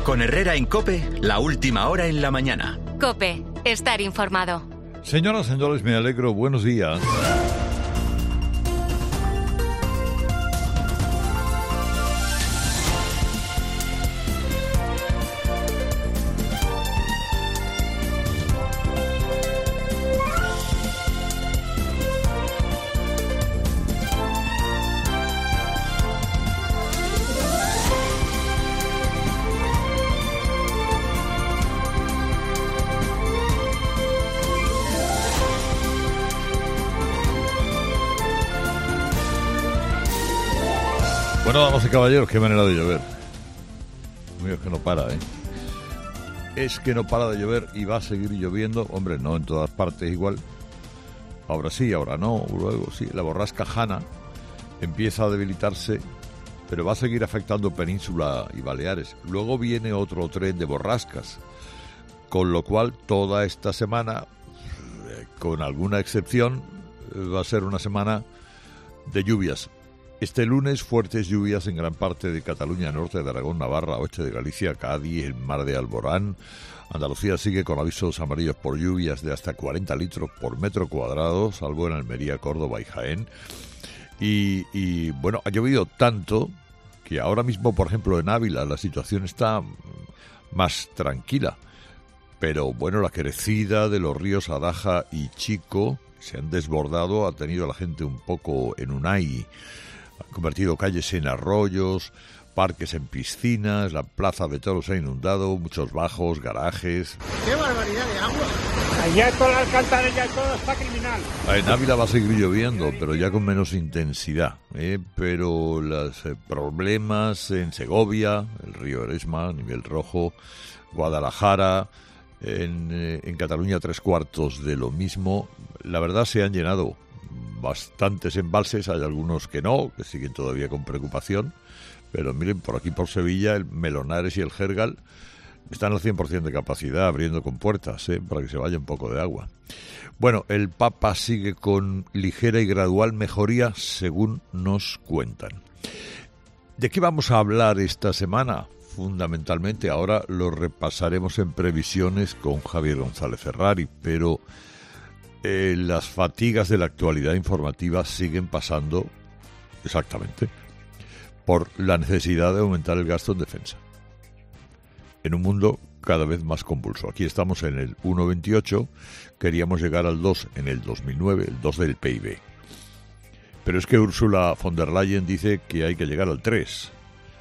Con Herrera en COPE, la última hora en la mañana. COPE, estar informado. Señoras, señores, me alegro. Buenos días. Bueno, damas y caballeros, qué manera de llover. Mío, es que no para, ¿eh? Es que no para de llover y va a seguir lloviendo. Hombre, no en todas partes igual. Ahora sí, ahora no, luego sí. La borrasca Hanna empieza a debilitarse, pero va a seguir afectando Península y Baleares. Luego viene otro tren de borrascas, con lo cual toda esta semana, con alguna excepción, va a ser una semana de lluvias. Este lunes, fuertes lluvias en gran parte de Cataluña, norte de Aragón, Navarra, oeste de Galicia, Cádiz, el mar de Alborán. Andalucía sigue con avisos amarillos por lluvias de hasta 40 litros por metro cuadrado, salvo en Almería, Córdoba y Jaén. Y bueno, ha llovido tanto que ahora mismo, por ejemplo, en Ávila la situación está más tranquila. Pero bueno, la crecida de los ríos Adaja y Chico se han desbordado, ha tenido a la gente un poco en Unai. Han convertido calles en arroyos, parques en piscinas, la plaza de toros se ha inundado, muchos bajos, garajes. ¡Qué barbaridad de agua! Allá toda la alcantarilla, todo está criminal. En Ávila va a seguir lloviendo, pero ya con menos intensidad. Pero los problemas en Segovia, el río Eresma, nivel rojo, Guadalajara, en Cataluña 3/4 de lo mismo. La verdad se han llenado bastantes embalses, hay algunos que no, que siguen todavía con preocupación, pero miren, por aquí por Sevilla, el Melonares y el Jergal están al 100% de capacidad, abriendo compuertas, para que se vaya un poco de agua. Bueno, el Papa sigue con ligera y gradual mejoría, según nos cuentan. ¿De qué vamos a hablar esta semana? Fundamentalmente, ahora lo repasaremos en previsiones con Javier González Ferrari, pero las fatigas de la actualidad informativa siguen pasando exactamente por la necesidad de aumentar el gasto en defensa. En un mundo cada vez más convulso. Aquí estamos en el 1,28, queríamos llegar al 2 en el 2009, el 2 del PIB. Pero es que Ursula von der Leyen dice que hay que llegar al 3.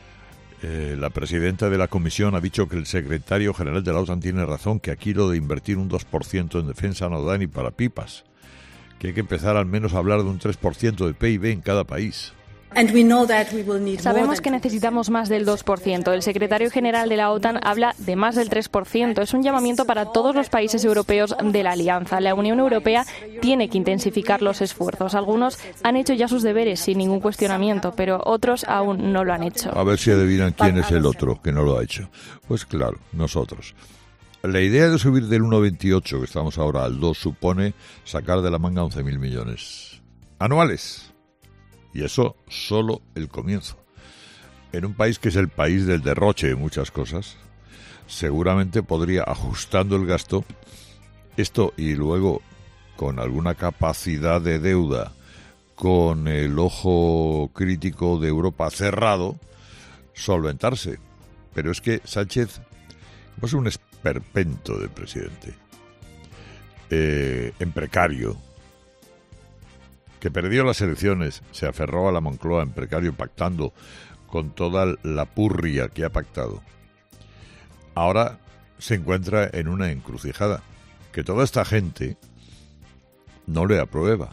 La presidenta de la Comisión ha dicho que el secretario general de la OTAN tiene razón, que aquí lo de invertir un 2% en defensa no da ni para pipas, que hay que empezar al menos a hablar de un 3% de PIB en cada país. Sabemos que necesitamos más del 2%. El secretario general de la OTAN habla de más del 3%. Es un llamamiento para todos los países europeos de la Alianza. La Unión Europea tiene que intensificar los esfuerzos. Algunos han hecho ya sus deberes sin ningún cuestionamiento, pero otros aún no lo han hecho. A ver si adivinan quién es el otro que no lo ha hecho. Pues claro, nosotros. La idea de subir del 1,28, que estamos ahora al 2, supone sacar de la manga 11.000 millones anuales. Y eso solo el comienzo. En un país que es el país del derroche de muchas cosas, seguramente podría, ajustando el gasto, esto y luego con alguna capacidad de deuda, con el ojo crítico de Europa cerrado, solventarse. Pero es que Sánchez es un esperpento de presidente, en precario, que perdió las elecciones, se aferró a la Moncloa en precario pactando con toda la purria que ha pactado. Ahora se encuentra en una encrucijada, que toda esta gente no le aprueba.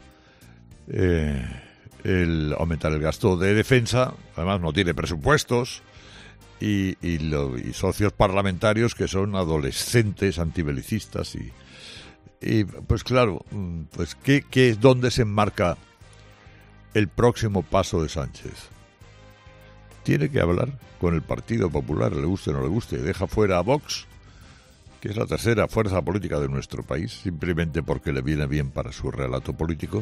El aumentar el gasto de defensa, además no tiene presupuestos, y socios parlamentarios que son adolescentes antibelicistas y pues claro, pues ¿qué es dónde se enmarca el próximo paso de Sánchez? Tiene que hablar con el Partido Popular, le guste o no le guste. Deja fuera a Vox, que es la tercera fuerza política de nuestro país, simplemente porque le viene bien para su relato político.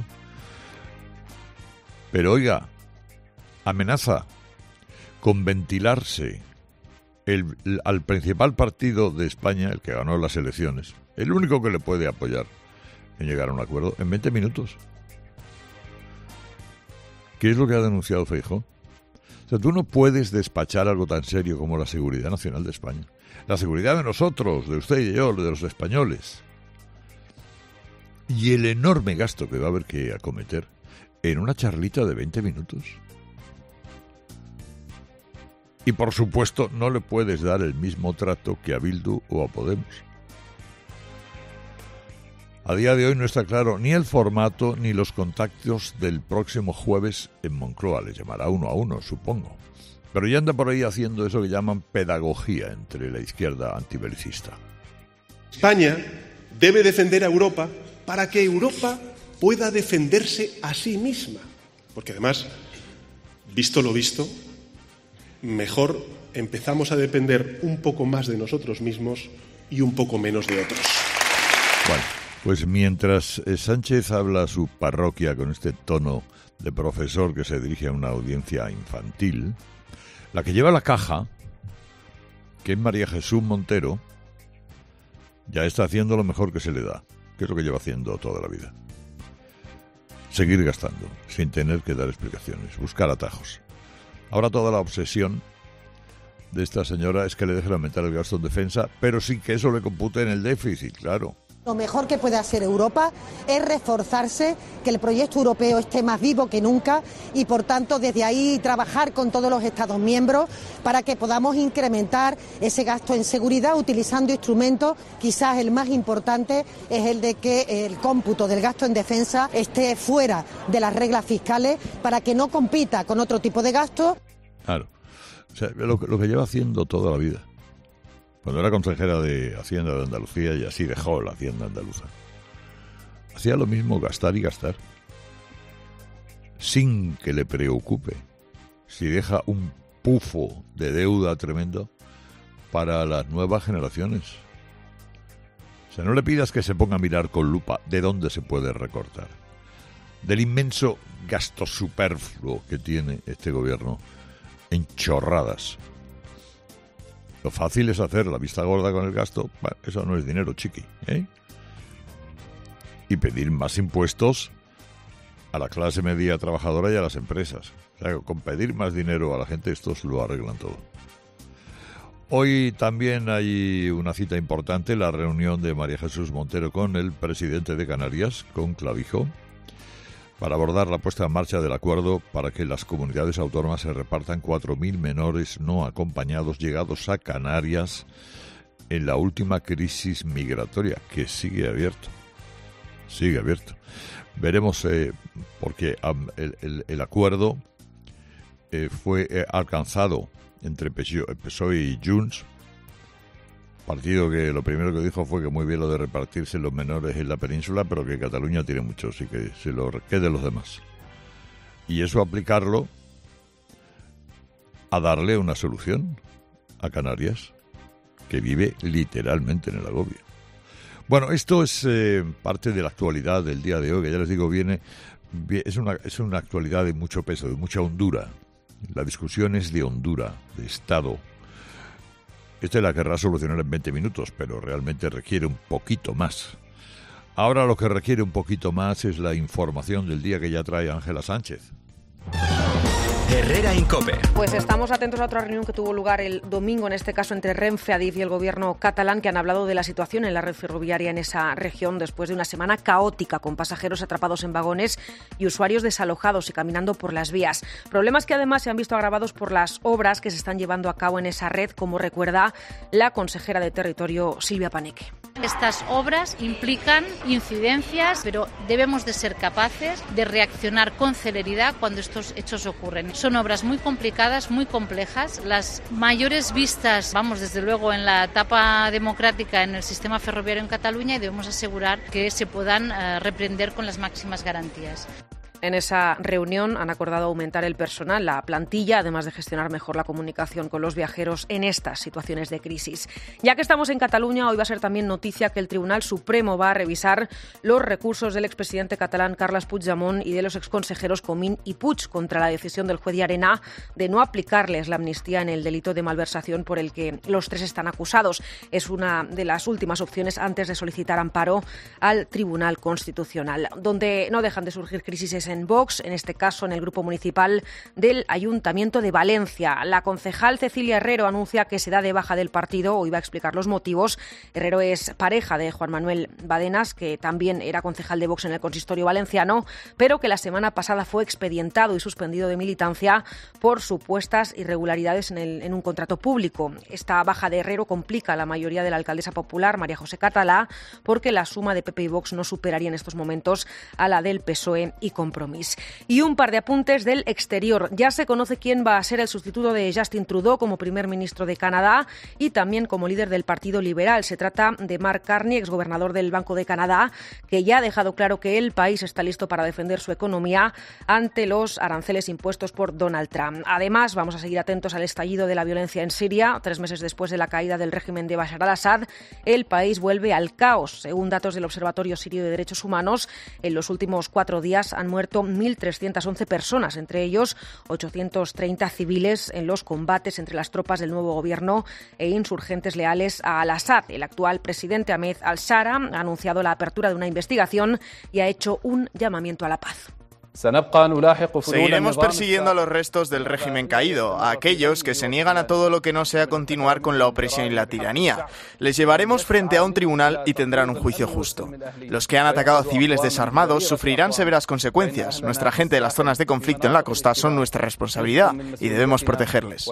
Pero oiga, amenaza con ventilarse al principal partido de España, el que ganó las elecciones, el único que le puede apoyar en llegar a un acuerdo en 20 minutos. ¿Qué es lo que ha denunciado Feijóo? O sea, tú no puedes despachar algo tan serio como la seguridad nacional de España. La seguridad de nosotros, de usted y yo, de los españoles. Y el enorme gasto que va a haber que acometer en una charlita de 20 minutos. Y por supuesto no le puedes dar el mismo trato que a Bildu o a Podemos. A día de hoy no está claro ni el formato ni los contactos del próximo jueves en Moncloa. Les llamará uno a uno, supongo. Pero ya anda por ahí haciendo eso que llaman pedagogía entre la izquierda antibelicista. España debe defender a Europa para que Europa pueda defenderse a sí misma. Porque además, visto lo visto, mejor empezamos a depender un poco más de nosotros mismos y un poco menos de otros. Bueno, pues mientras Sánchez habla a su parroquia con este tono de profesor que se dirige a una audiencia infantil, la que lleva la caja, que es María Jesús Montero, ya está haciendo lo mejor que se le da, que es lo que lleva haciendo toda la vida. Seguir gastando, sin tener que dar explicaciones, buscar atajos. Ahora toda la obsesión de esta señora es que le dejen aumentar el gasto en defensa, pero sin que eso le compute en el déficit, claro. Lo mejor que puede hacer Europa es reforzarse, que el proyecto europeo esté más vivo que nunca y, por tanto, desde ahí trabajar con todos los Estados miembros para que podamos incrementar ese gasto en seguridad utilizando instrumentos. Quizás el más importante es el de que el cómputo del gasto en defensa esté fuera de las reglas fiscales para que no compita con otro tipo de gasto. Claro, o sea, lo que lleva haciendo toda la vida. Cuando era consejera de Hacienda de Andalucía, y así dejó la Hacienda andaluza, hacía lo mismo, gastar y gastar, sin que le preocupe si deja un pufo de deuda tremendo para las nuevas generaciones. O sea, no le pidas que se ponga a mirar con lupa de dónde se puede recortar, del inmenso gasto superfluo que tiene este gobierno en chorradas. Lo fácil es hacer la vista gorda con el gasto. Bueno, eso no es dinero, chiqui, ¿eh? Y pedir más impuestos a la clase media trabajadora y a las empresas. O sea, con pedir más dinero a la gente, estos lo arreglan todo. Hoy también hay una cita importante, la reunión de María Jesús Montero con el presidente de Canarias, con Clavijo, para abordar la puesta en marcha del acuerdo para que las comunidades autónomas se repartan 4.000 menores no acompañados llegados a Canarias en la última crisis migratoria, que sigue abierto. Sigue abierto. Veremos, porque el acuerdo fue alcanzado entre PSOE y Junts, partido que lo primero que dijo fue que muy bien lo de repartirse los menores en la península, pero que Cataluña tiene muchos y que se lo queden los demás. Y eso aplicarlo a darle una solución a Canarias, que vive literalmente en el agobio. Bueno, esto es parte de la actualidad del día de hoy, que ya les digo, es una actualidad de mucho peso, de mucha hondura. La discusión es de hondura, de Estado. Esta la querrá solucionar en 20 minutos, pero realmente requiere un poquito más. Ahora lo que requiere un poquito más es la información del día que ya trae Ángela Sánchez. Herrera en COPE. Pues estamos atentos a otra reunión que tuvo lugar el domingo, en este caso entre Renfe, Adif y el gobierno catalán, que han hablado de la situación en la red ferroviaria en esa región después de una semana caótica, con pasajeros atrapados en vagones y usuarios desalojados y caminando por las vías. Problemas que además se han visto agravados por las obras que se están llevando a cabo en esa red, como recuerda la consejera de Territorio, Silvia Paneque. Estas obras implican incidencias, pero debemos de ser capaces de reaccionar con celeridad cuando estos hechos ocurren. Son obras muy complicadas, muy complejas. Las mayores vistas, desde luego, en la etapa democrática en el sistema ferroviario en Cataluña, y debemos asegurar que se puedan reprender con las máximas garantías. En esa reunión han acordado aumentar el personal, la plantilla, además de gestionar mejor la comunicación con los viajeros en estas situaciones de crisis. Ya que estamos en Cataluña, hoy va a ser también noticia que el Tribunal Supremo va a revisar los recursos del expresidente catalán Carles Puigdemont y de los exconsejeros Comín y Puig contra la decisión del juez Llarena de no aplicarles la amnistía en el delito de malversación por el que los tres están acusados. Es una de las últimas opciones antes de solicitar amparo al Tribunal Constitucional. Donde no dejan de surgir crisis es en Vox, en este caso en el grupo municipal del Ayuntamiento de Valencia. La concejal Cecilia Herrero anuncia que se da de baja del partido. Hoy va a explicar los motivos. Herrero es pareja de Juan Manuel Badenas, que también era concejal de Vox en el consistorio valenciano, pero que la semana pasada fue expedientado y suspendido de militancia por supuestas irregularidades en un contrato público. Esta baja de Herrero complica la mayoría de la alcaldesa popular, María José Catalá, porque la suma de PP y Vox no superaría en estos momentos a la del PSOE y Compromís. Y un par de apuntes del exterior. Ya se conoce quién va a ser el sustituto de Justin Trudeau como primer ministro de Canadá y también como líder del Partido Liberal. Se trata de Mark Carney, exgobernador del Banco de Canadá, que ya ha dejado claro que el país está listo para defender su economía ante los aranceles impuestos por Donald Trump. Además, vamos a seguir atentos al estallido de la violencia en Siria. 3 meses después de la caída del régimen de Bashar al-Assad, el país vuelve al caos. Según datos del Observatorio Sirio de Derechos Humanos, en los últimos 4 días han muerto 1.311 personas, entre ellos 830 civiles en los combates entre las tropas del nuevo gobierno e insurgentes leales a al-Assad. El actual presidente Ahmed al-Shara ha anunciado la apertura de una investigación y ha hecho un llamamiento a la paz. Seguiremos persiguiendo a los restos del régimen caído, a aquellos que se niegan a todo lo que no sea continuar con la opresión y la tiranía. Les llevaremos frente a un tribunal y tendrán un juicio justo. Los que han atacado a civiles desarmados sufrirán severas consecuencias. Nuestra gente de las zonas de conflicto en la costa son nuestra responsabilidad y debemos protegerles.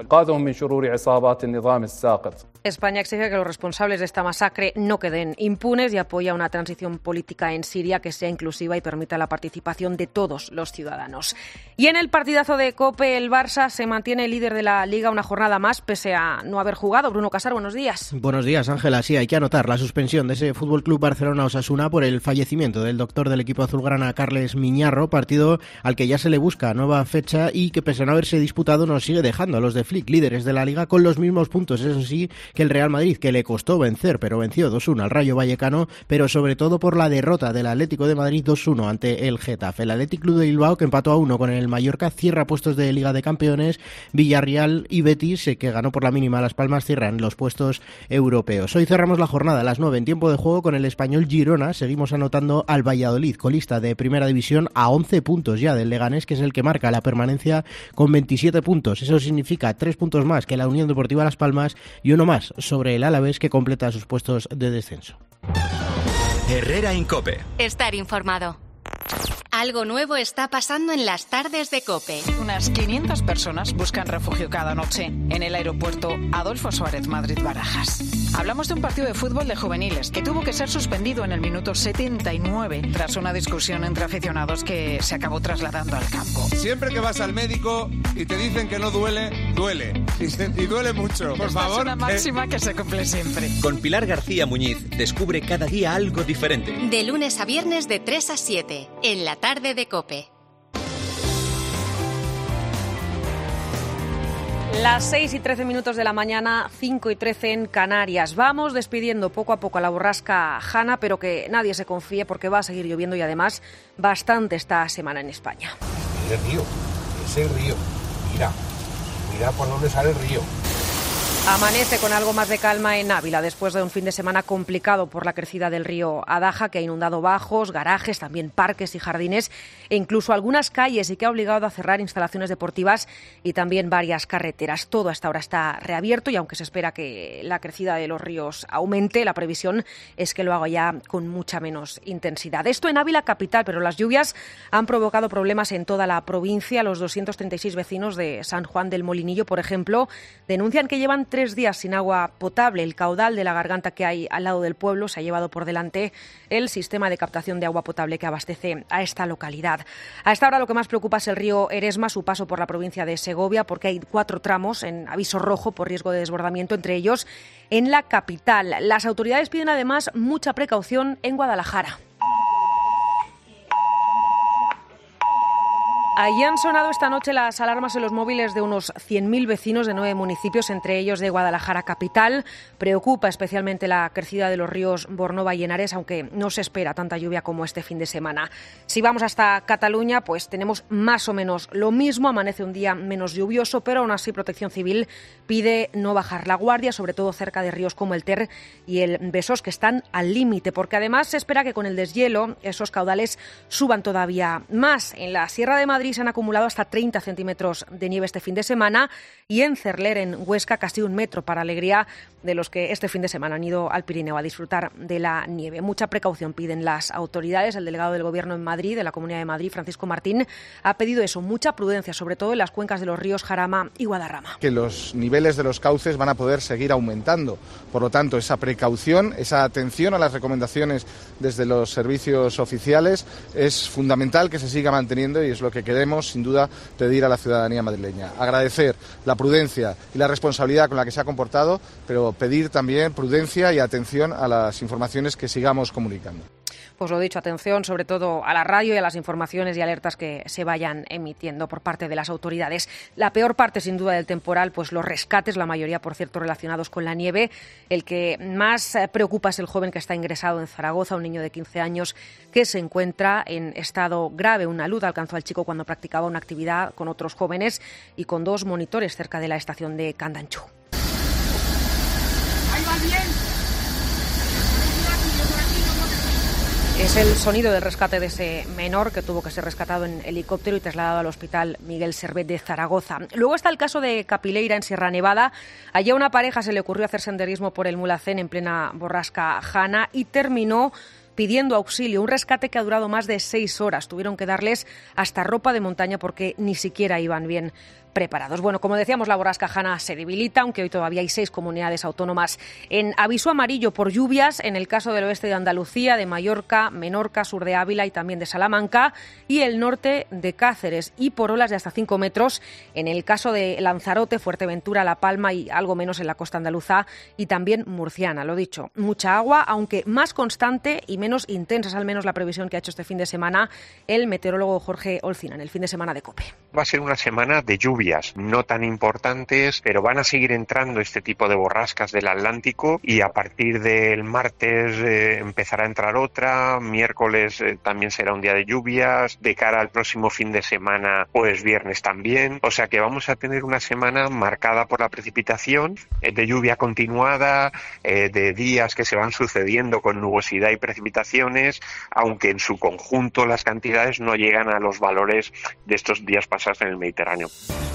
España exige que los responsables de esta masacre no queden impunes y apoya una transición política en Siria que sea inclusiva y permita la participación de todos los ciudadanos. Y en el partidazo de COPE, el Barça se mantiene líder de la Liga una jornada más, pese a no haber jugado. Bruno Casar, buenos días. Buenos días, Ángela. Sí, hay que anotar la suspensión de ese FC Barcelona-Osasuna por el fallecimiento del doctor del equipo azulgrana, Carles Miñarro, partido al que ya se le busca nueva fecha y que, pese a no haberse disputado, nos sigue dejando a los de Flick líderes de la Liga con los mismos puntos, eso sí, que el Real Madrid, que le costó vencer, pero venció 2-1 al Rayo Vallecano, pero sobre todo por la derrota del Atlético de Madrid 2-1 ante el Getafe. El Athletic Club de Bilbao, que empató a 1 con el Mallorca, cierra puestos de Liga de Campeones. Villarreal y Betis, que ganó por la mínima Las Palmas, cierran los puestos europeos. Hoy cerramos la jornada a las 9 en tiempo de juego con el Español Girona. Seguimos anotando al Valladolid, colista de Primera División, a 11 puntos ya del Leganés, que es el que marca la permanencia con 27 puntos. Eso significa 3 puntos más que la Unión Deportiva Las Palmas y uno más sobre el Alavés, que completa sus puestos de descenso. Herrera en COPE. Estar informado. Algo nuevo está pasando en las tardes de COPE. Unas 500 personas buscan refugio cada noche en el aeropuerto Adolfo Suárez Madrid-Barajas. Hablamos de un partido de fútbol de juveniles que tuvo que ser suspendido en el minuto 79 tras una discusión entre aficionados que se acabó trasladando al campo. Siempre que vas al médico y te dicen que no duele, duele. Y duele mucho. Por favor. Es una máxima que se cumple siempre. Con Pilar García Muñiz descubre cada día algo diferente. De lunes a viernes de 3 a 7 en la tarde de COPE. Las 6:13 de la mañana, 5:13 en Canarias. Vamos despidiendo poco a poco a la borrasca Hanna, pero que nadie se confíe porque va a seguir lloviendo y además bastante esta semana en España. Ese río, mira por dónde sale el río. Amanece con algo más de calma en Ávila después de un fin de semana complicado por la crecida del río Adaja, que ha inundado bajos, garajes, también parques y jardines e incluso algunas calles y que ha obligado a cerrar instalaciones deportivas y también varias carreteras. Todo hasta ahora está reabierto y aunque se espera que la crecida de los ríos aumente, la previsión es que lo haga ya con mucha menos intensidad. Esto en Ávila capital, pero las lluvias han provocado problemas en toda la provincia. Los 236 vecinos de San Juan del Molinillo, por ejemplo, denuncian que llevan 3 días sin agua potable. El caudal de la garganta que hay al lado del pueblo se ha llevado por delante el sistema de captación de agua potable que abastece a esta localidad. A esta hora lo que más preocupa es el río Eresma, su paso por la provincia de Segovia, porque hay 4 tramos en aviso rojo por riesgo de desbordamiento, entre ellos en la capital. Las autoridades piden además mucha precaución en Guadalajara. Ahí han sonado esta noche las alarmas en los móviles de unos 100.000 vecinos de 9 municipios, entre ellos de Guadalajara capital. Preocupa especialmente la crecida de los ríos Bornova y Henares, aunque no se espera tanta lluvia como este fin de semana. Si vamos hasta Cataluña, pues tenemos más o menos lo mismo. Amanece un día menos lluvioso, pero aún así Protección Civil pide no bajar la guardia, sobre todo cerca de ríos como el Ter y el Besós, que están al límite, porque además se espera que con el deshielo esos caudales suban todavía más. En la Sierra de Madrid se han acumulado hasta 30 centímetros de nieve este fin de semana y en Cerler, en Huesca, casi 1 metro, para alegría de los que este fin de semana han ido al Pirineo a disfrutar de la nieve. Mucha precaución piden las autoridades. El delegado del Gobierno en Madrid, de la Comunidad de Madrid, Francisco Martín, ha pedido eso, mucha prudencia, sobre todo en las cuencas de los ríos Jarama y Guadarrama. Que los niveles de los cauces van a poder seguir aumentando. Por lo tanto, esa precaución, esa atención a las recomendaciones desde los servicios oficiales es fundamental que se siga manteniendo y es lo que queremos, sin duda, pedir a la ciudadanía madrileña. Agradecer la prudencia y la responsabilidad con la que se ha comportado, pero pedir también prudencia y atención a las informaciones que sigamos comunicando. Pues lo dicho, atención sobre todo a la radio y a las informaciones y alertas que se vayan emitiendo por parte de las autoridades. La peor parte, sin duda, del temporal, pues los rescates, la mayoría, por cierto, relacionados con la nieve. El que más preocupa es el joven que está ingresado en Zaragoza, un niño de 15 años que se encuentra en estado grave. Una luz alcanzó al chico cuando practicaba una actividad con otros jóvenes y con 2 monitores cerca de la estación de Candanchú. ¡Ahí va bien! Es el sonido del rescate de ese menor que tuvo que ser rescatado en helicóptero y trasladado al Hospital Miguel Servet de Zaragoza. Luego está el caso de Capileira, en Sierra Nevada. Allí a una pareja se le ocurrió hacer senderismo por el Mulhacén en plena borrasca Jana y terminó pidiendo auxilio, un rescate que ha durado más de 6 horas. Tuvieron que darles hasta ropa de montaña porque ni siquiera iban bien preparados. Bueno, como decíamos, la borrasca Jana se debilita, aunque hoy todavía hay 6 comunidades autónomas en aviso amarillo por lluvias, en el caso del oeste de Andalucía, de Mallorca, Menorca, sur de Ávila y también de Salamanca, y el norte de Cáceres, y por olas de hasta 5 metros en el caso de Lanzarote, Fuerteventura, La Palma y algo menos en la costa andaluza y también murciana. Lo dicho, mucha agua, aunque más constante y menos intensa, es al menos la previsión que ha hecho este fin de semana el meteorólogo Jorge Olcina en el fin de semana de COPE. Va a ser una semana de lluvia, no tan importantes, pero van a seguir entrando este tipo de borrascas del Atlántico y a partir del martes empezará a entrar otra, miércoles también será un día de lluvias, de cara al próximo fin de semana, pues viernes también, o sea que vamos a tener una semana marcada por la precipitación, de lluvia continuada, de días que se van sucediendo con nubosidad y precipitaciones, aunque en su conjunto las cantidades no llegan a los valores de estos días pasados en el Mediterráneo.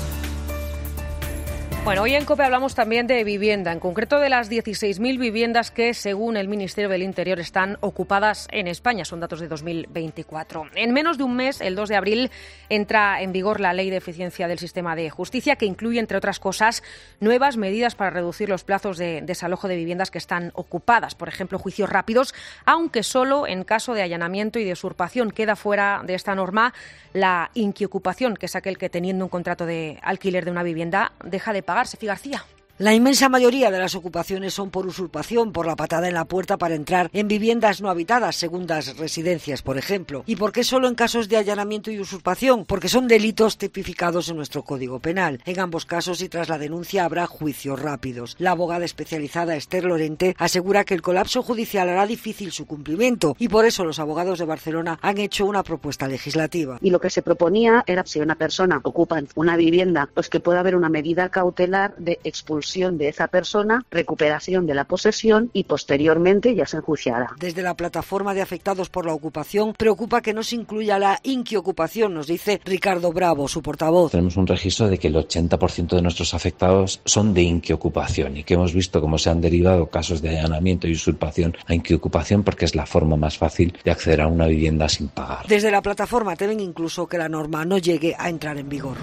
Bueno, hoy en COPE hablamos también de vivienda, en concreto de las 16.000 viviendas que, según el Ministerio del Interior, están ocupadas en España. Son datos de 2024. En menos de un mes, el 2 de abril, entra en vigor la Ley de Eficiencia del Sistema de Justicia, que incluye, entre otras cosas, nuevas medidas para reducir los plazos de desalojo de viviendas que están ocupadas. Por ejemplo, juicios rápidos, aunque solo en caso de allanamiento y de usurpación. Queda fuera de esta norma la inquiocupación, que es aquel que, teniendo un contrato de alquiler de una vivienda, deja de pagar. Sefi García. La inmensa mayoría de las ocupaciones son por usurpación, por la patada en la puerta para entrar en viviendas no habitadas, segundas residencias, por ejemplo. ¿Y por qué solo en casos de allanamiento y usurpación? Porque son delitos tipificados en nuestro Código Penal. En ambos casos y tras la denuncia habrá juicios rápidos. La abogada especializada Esther Lorente asegura que el colapso judicial hará difícil su cumplimiento y por eso los abogados de Barcelona han hecho una propuesta legislativa. Y lo que se proponía era, si una persona ocupa una vivienda, pues que pueda haber una medida cautelar de expulsión de esa persona, recuperación de la posesión y posteriormente ya se enjuiciará. Desde la plataforma de afectados por la ocupación preocupa que no se incluya la inquiocupación, nos dice Ricardo Bravo, su portavoz. Tenemos un registro de que el 80% de nuestros afectados son de inquiocupación y que hemos visto cómo se han derivado casos de allanamiento y usurpación a inquiocupación porque es la forma más fácil de acceder a una vivienda sin pagar. Desde la plataforma temen incluso que la norma no llegue a entrar en vigor.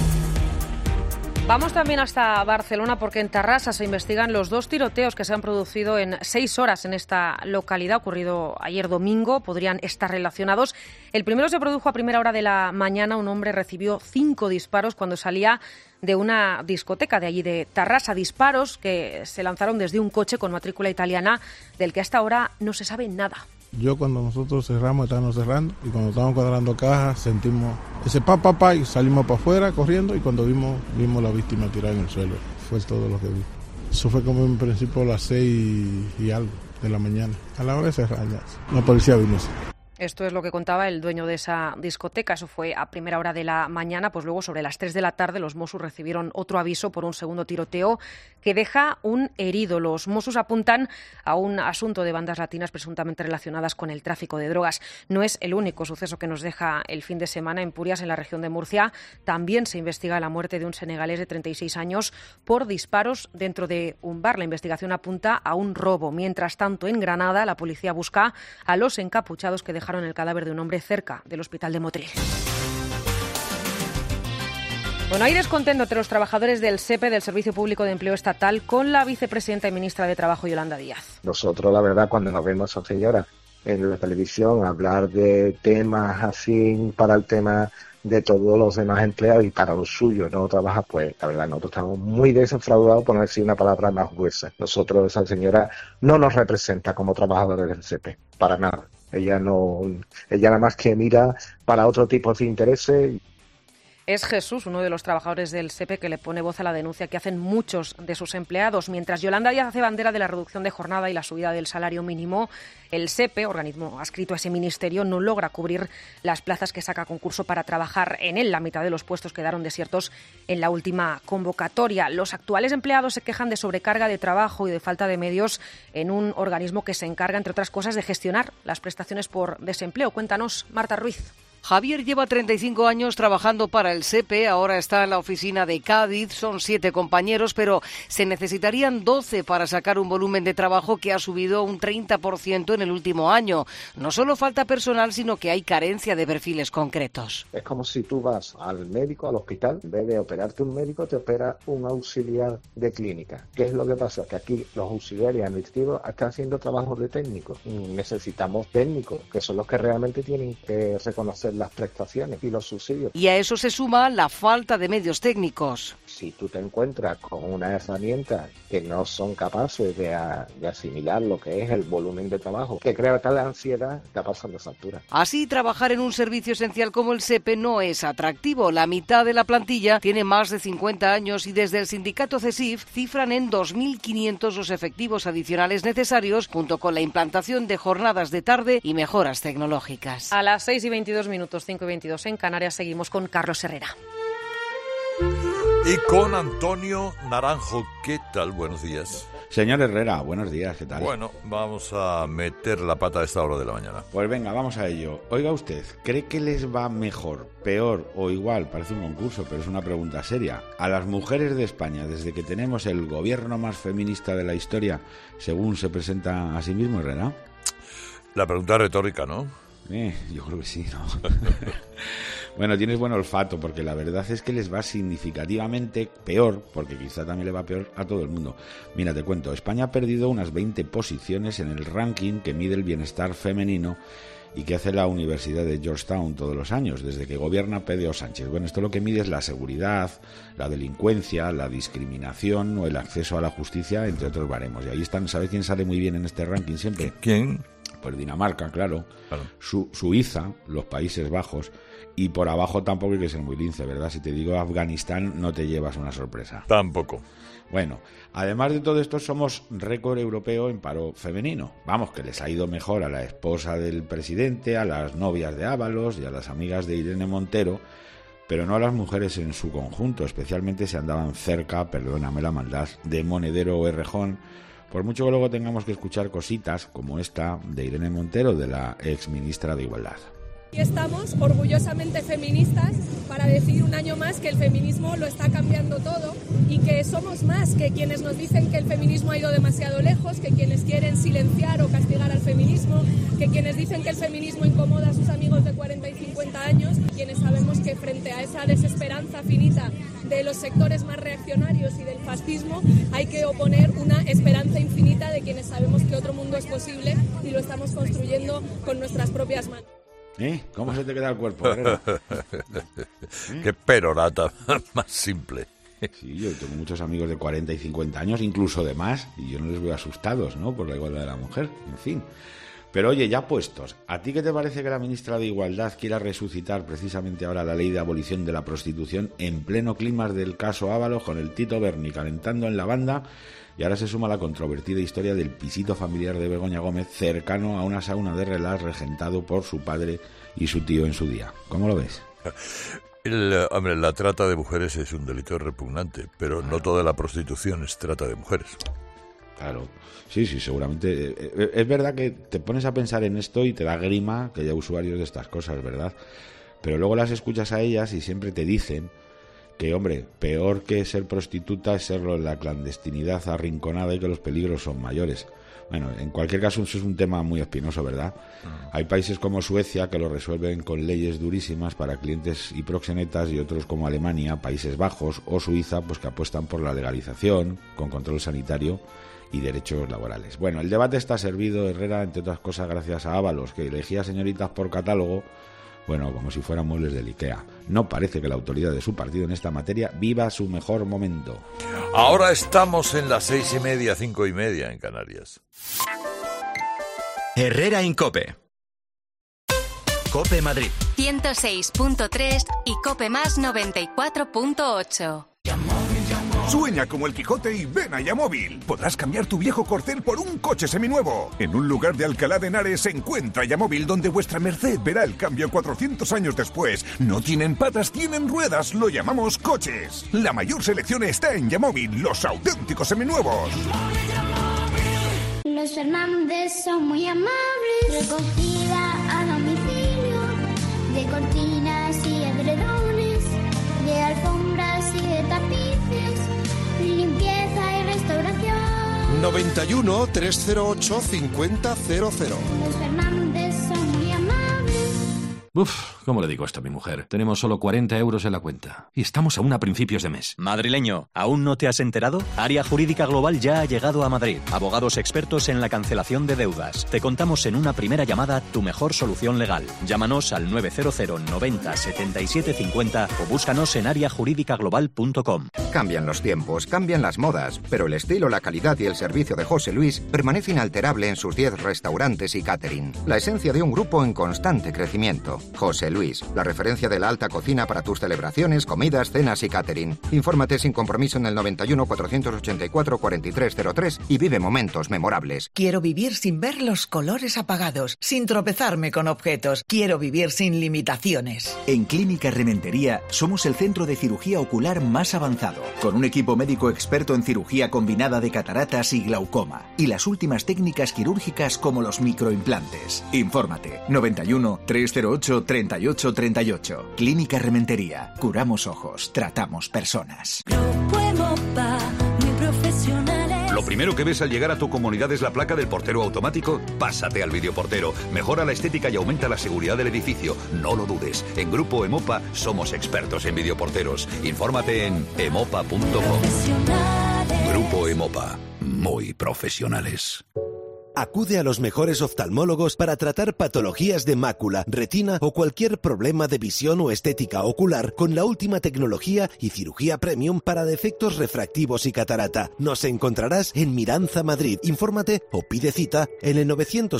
Vamos también hasta Barcelona porque en Tarrasa se investigan los 2 tiroteos que se han producido en 6 horas en esta localidad, ocurrido ayer domingo, podrían estar relacionados. El primero se produjo a primera hora de la mañana, un hombre recibió 5 disparos cuando salía de una discoteca de allí de Tarrasa, disparos que se lanzaron desde un coche con matrícula italiana del que hasta ahora no se sabe nada. Yo cuando nosotros cerramos, estábamos cerrando, y cuando estábamos cuadrando cajas, sentimos ese pa, y salimos para afuera corriendo, y cuando vimos la víctima tirada en el suelo. Fue todo lo que vi. Eso fue como en principio a las 6 y algo de la mañana. A la hora de cerrar ya, la policía vino. Esto es lo que contaba el dueño de esa discoteca. Eso fue a primera hora de la mañana. Pues luego, sobre las 3 de la tarde, los Mossos recibieron otro aviso por un segundo tiroteo que deja un herido. Los Mossos apuntan a un asunto de bandas latinas presuntamente relacionadas con el tráfico de drogas. No es el único suceso que nos deja el fin de semana. En Purias, en la región de Murcia, también se investiga la muerte de un senegalés de 36 años por disparos dentro de un bar. La investigación apunta a un robo. Mientras tanto, en Granada, la policía busca a los encapuchados que dejaron el cadáver de un hombre cerca del hospital de Motril. Bueno, hay descontento entre los trabajadores del SEPE, del Servicio Público de Empleo Estatal, con la vicepresidenta y ministra de Trabajo, Yolanda Díaz. Nosotros, la verdad, cuando nos vemos a esa señora en la televisión hablar de temas así para el tema de todos los demás empleados y para los suyos no trabaja, pues la verdad nosotros estamos muy defraudados, por no decir una palabra más gruesa. Nosotros, esa señora no nos representa como trabajadores del SEPE, para nada. Ella nada más que mira para otro tipo de intereses. Es Jesús, uno de los trabajadores del SEPE, que le pone voz a la denuncia que hacen muchos de sus empleados. Mientras Yolanda Díaz hace bandera de la reducción de jornada y la subida del salario mínimo, el SEPE, organismo adscrito a ese ministerio, no logra cubrir las plazas que saca a concurso para trabajar en él. La mitad de los puestos quedaron desiertos en la última convocatoria. Los actuales empleados se quejan de sobrecarga de trabajo y de falta de medios en un organismo que se encarga, entre otras cosas, de gestionar las prestaciones por desempleo. Cuéntanos, Marta Ruiz. Javier lleva 35 años trabajando para el SEPE, ahora está en la oficina de Cádiz, son 7 compañeros, pero se necesitarían 12 para sacar un volumen de trabajo que ha subido un 30% en el último año. No solo falta personal, sino que hay carencia de perfiles concretos. Es como si tú vas al médico, al hospital, en vez de operarte un médico, te opera un auxiliar de clínica. ¿Qué es lo que pasa? Que aquí los auxiliares administrativos están haciendo trabajos de técnicos. Necesitamos técnicos, que son los que realmente tienen que reconocer las prestaciones y los subsidios. Y a eso se suma la falta de medios técnicos. Si tú te encuentras con una herramienta que no son capaces de asimilar lo que es el volumen de trabajo, que crea tal ansiedad, está pasando factura. Así, trabajar en un servicio esencial como el SEPE no es atractivo. La mitad de la plantilla tiene más de 50 años y desde el sindicato CESIF cifran en 2.500 los efectivos adicionales necesarios, junto con la implantación de jornadas de tarde y mejoras tecnológicas. A las 6:22, 5:22 en Canarias, seguimos con Carlos Herrera. Y con Antonio Naranjo. ¿Qué tal? Buenos días. Señor Herrera, buenos días, ¿qué tal? Bueno, vamos a meter la pata a esta hora de la mañana. Pues venga, vamos a ello. Oiga usted, ¿cree que les va mejor, peor o igual? Parece un concurso, pero es una pregunta seria. A las mujeres de España, desde que tenemos el gobierno más feminista de la historia, según se presenta a sí mismo, Herrera. La pregunta es retórica, ¿no? Yo creo que sí, ¿no? Bueno, tienes buen olfato, porque la verdad es que les va significativamente peor, porque quizá también le va peor a todo el mundo. Mira, te cuento, España ha perdido unas 20 posiciones en el ranking que mide el bienestar femenino y que hace la Universidad de Georgetown todos los años, desde que gobierna Pedro Sánchez. Bueno, esto lo que mide es la seguridad, la delincuencia, la discriminación o el acceso a la justicia, entre otros baremos. Y ahí están, ¿sabes quién sale muy bien en este ranking siempre? ¿Quién? Pues Dinamarca, claro. Suiza, los Países Bajos, y por abajo tampoco hay que ser muy lince, ¿verdad? Si te digo Afganistán, no te llevas una sorpresa. Tampoco. Bueno, además de todo esto, somos récord europeo en paro femenino. Vamos, que les ha ido mejor a la esposa del presidente, a las novias de Ábalos y a las amigas de Irene Montero, pero no a las mujeres en su conjunto, especialmente si andaban cerca, perdóname la maldad, de Monedero o Errejón, por mucho que luego tengamos que escuchar cositas como esta de Irene Montero, de la exministra de Igualdad. Y estamos orgullosamente feministas para decir un año más que el feminismo lo está cambiando todo y que somos más que quienes nos dicen que el feminismo ha ido demasiado lejos, que quienes quieren silenciar o castigar al feminismo, que quienes dicen que el feminismo incomoda a sus amigos de 40 y 50 años, quienes sabemos que frente a esa desesperanza finita de los sectores más reaccionarios y del fascismo hay que oponer una esperanza infinita de quienes sabemos que otro mundo es posible y lo estamos construyendo con nuestras propias manos. ¿Cómo se te queda el cuerpo, Herrera? Qué perorata más simple. Sí, yo tengo muchos amigos de 40 y 50 años, incluso de más, y yo no les veo asustados, ¿no?, por la igualdad de la mujer, en fin. Pero oye, ya puestos, ¿a ti qué te parece que la ministra de Igualdad quiera resucitar precisamente ahora la ley de abolición de la prostitución en pleno clímax del caso Ábalos, con el Tito Berni calentando en la banda, y ahora se suma la controvertida historia del pisito familiar de Begoña Gómez cercano a una sauna de relax regentado por su padre y su tío en su día? ¿Cómo lo ves? Hombre, la trata de mujeres es un delito repugnante, pero no toda la prostitución es trata de mujeres. Claro, sí, seguramente. Es verdad que te pones a pensar en esto y te da grima que haya usuarios de estas cosas, ¿verdad? Pero luego las escuchas a ellas y siempre te dicen que, hombre, peor que ser prostituta es serlo en la clandestinidad arrinconada y que los peligros son mayores. Bueno, en cualquier caso, eso es un tema muy espinoso, ¿verdad? Hay países como Suecia que lo resuelven con leyes durísimas para clientes y proxenetas, y otros como Alemania, Países Bajos o Suiza, pues que apuestan por la legalización, con control sanitario y derechos laborales. Bueno, el debate está servido, Herrera, entre otras cosas, gracias a Ábalos, que elegía señoritas por catálogo, bueno, como si fueran muebles del IKEA. No parece que la autoridad de su partido en esta materia viva su mejor momento. Ahora estamos en las 6:30, 5:30 en Canarias. Herrera Incope. Cope Madrid 106.3 y Cope Más 94.8. Sueña como el Quijote y ven a Yamóvil. Podrás cambiar tu viejo Corcel por un coche seminuevo. En un lugar de Alcalá de Henares se encuentra Yamóvil, donde vuestra merced verá el cambio 400 años después. No tienen patas, tienen ruedas. Lo llamamos coches. La mayor selección está en Yamóvil, los auténticos seminuevos. Los Fernández son muy amables. Recogida a domicilio de cortinas y edredones, de alfombras y de tapices, limpieza y restauración. 91 308 5000. Los Fernández son muy amables. Uf, ¿cómo le digo esto a mi mujer? Tenemos solo 40 euros en la cuenta y estamos aún a principios de mes. Madrileño, ¿aún no te has enterado? Área Jurídica Global ya ha llegado a Madrid. Abogados expertos en la cancelación de deudas. Te contamos en una primera llamada tu mejor solución legal. Llámanos al 900 90 77 50 o búscanos en areajurídicaglobal.com. Cambian los tiempos, cambian las modas, pero el estilo, la calidad y el servicio de José Luis permanece inalterable en sus 10 restaurantes y catering. La esencia de un grupo en constante crecimiento. José Luis, la referencia de la alta cocina para tus celebraciones, comidas, cenas y catering. Infórmate sin compromiso en el 91 484 4303 y vive momentos memorables. Quiero vivir sin ver los colores apagados, sin tropezarme con objetos. Quiero vivir sin limitaciones. En Clínica Rementería somos el centro de cirugía ocular más avanzado, con un equipo médico experto en cirugía combinada de cataratas y glaucoma y las últimas técnicas quirúrgicas como los microimplantes. Infórmate 91 308 3838. Clínica Rementería. Curamos ojos, tratamos personas. Lo primero que ves al llegar a tu comunidad es la placa del portero automático. Pásate al videoportero. Mejora la estética y aumenta la seguridad del edificio. No lo dudes. En Grupo Emopa somos expertos en videoporteros. Infórmate en emopa.com. Grupo Emopa. Muy profesionales. Acude a los mejores oftalmólogos para tratar patologías de mácula, retina o cualquier problema de visión o estética ocular con la última tecnología y cirugía premium para defectos refractivos y catarata. Nos encontrarás en Miranza, Madrid. Infórmate o pide cita en el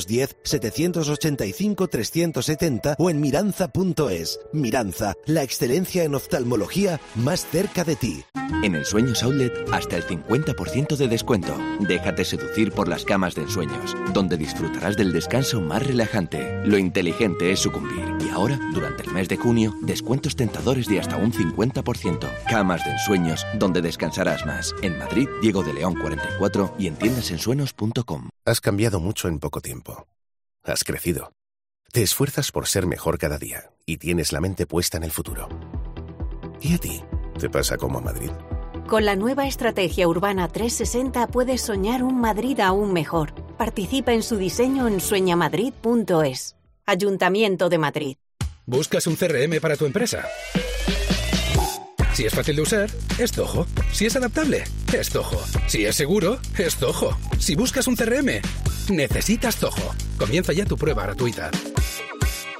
910-785-370 o en miranza.es. Miranza, la excelencia en oftalmología más cerca de ti. En Ensueños Outlet, hasta el 50% de descuento. Déjate seducir por las camas de ensueños, donde disfrutarás del descanso más relajante. Lo inteligente es sucumbir. Y ahora, durante el mes de junio, descuentos tentadores de hasta un 50%. Camas de ensueños, donde descansarás más. En Madrid, Diego de León 44 y en tiendasensueños.com. Has cambiado mucho en poco tiempo. Has crecido. Te esfuerzas por ser mejor cada día y tienes la mente puesta en el futuro. ¿Y a ti? ¿Te pasa como a Madrid? Con la nueva estrategia urbana 360 puedes soñar un Madrid aún mejor. Participa en su diseño en sueñamadrid.es. Ayuntamiento de Madrid. ¿Buscas un CRM para tu empresa? Si es fácil de usar, es Zoho. Si es adaptable, es Zoho. Si es seguro, es Zoho. Si buscas un CRM, necesitas Zoho. Comienza ya tu prueba gratuita.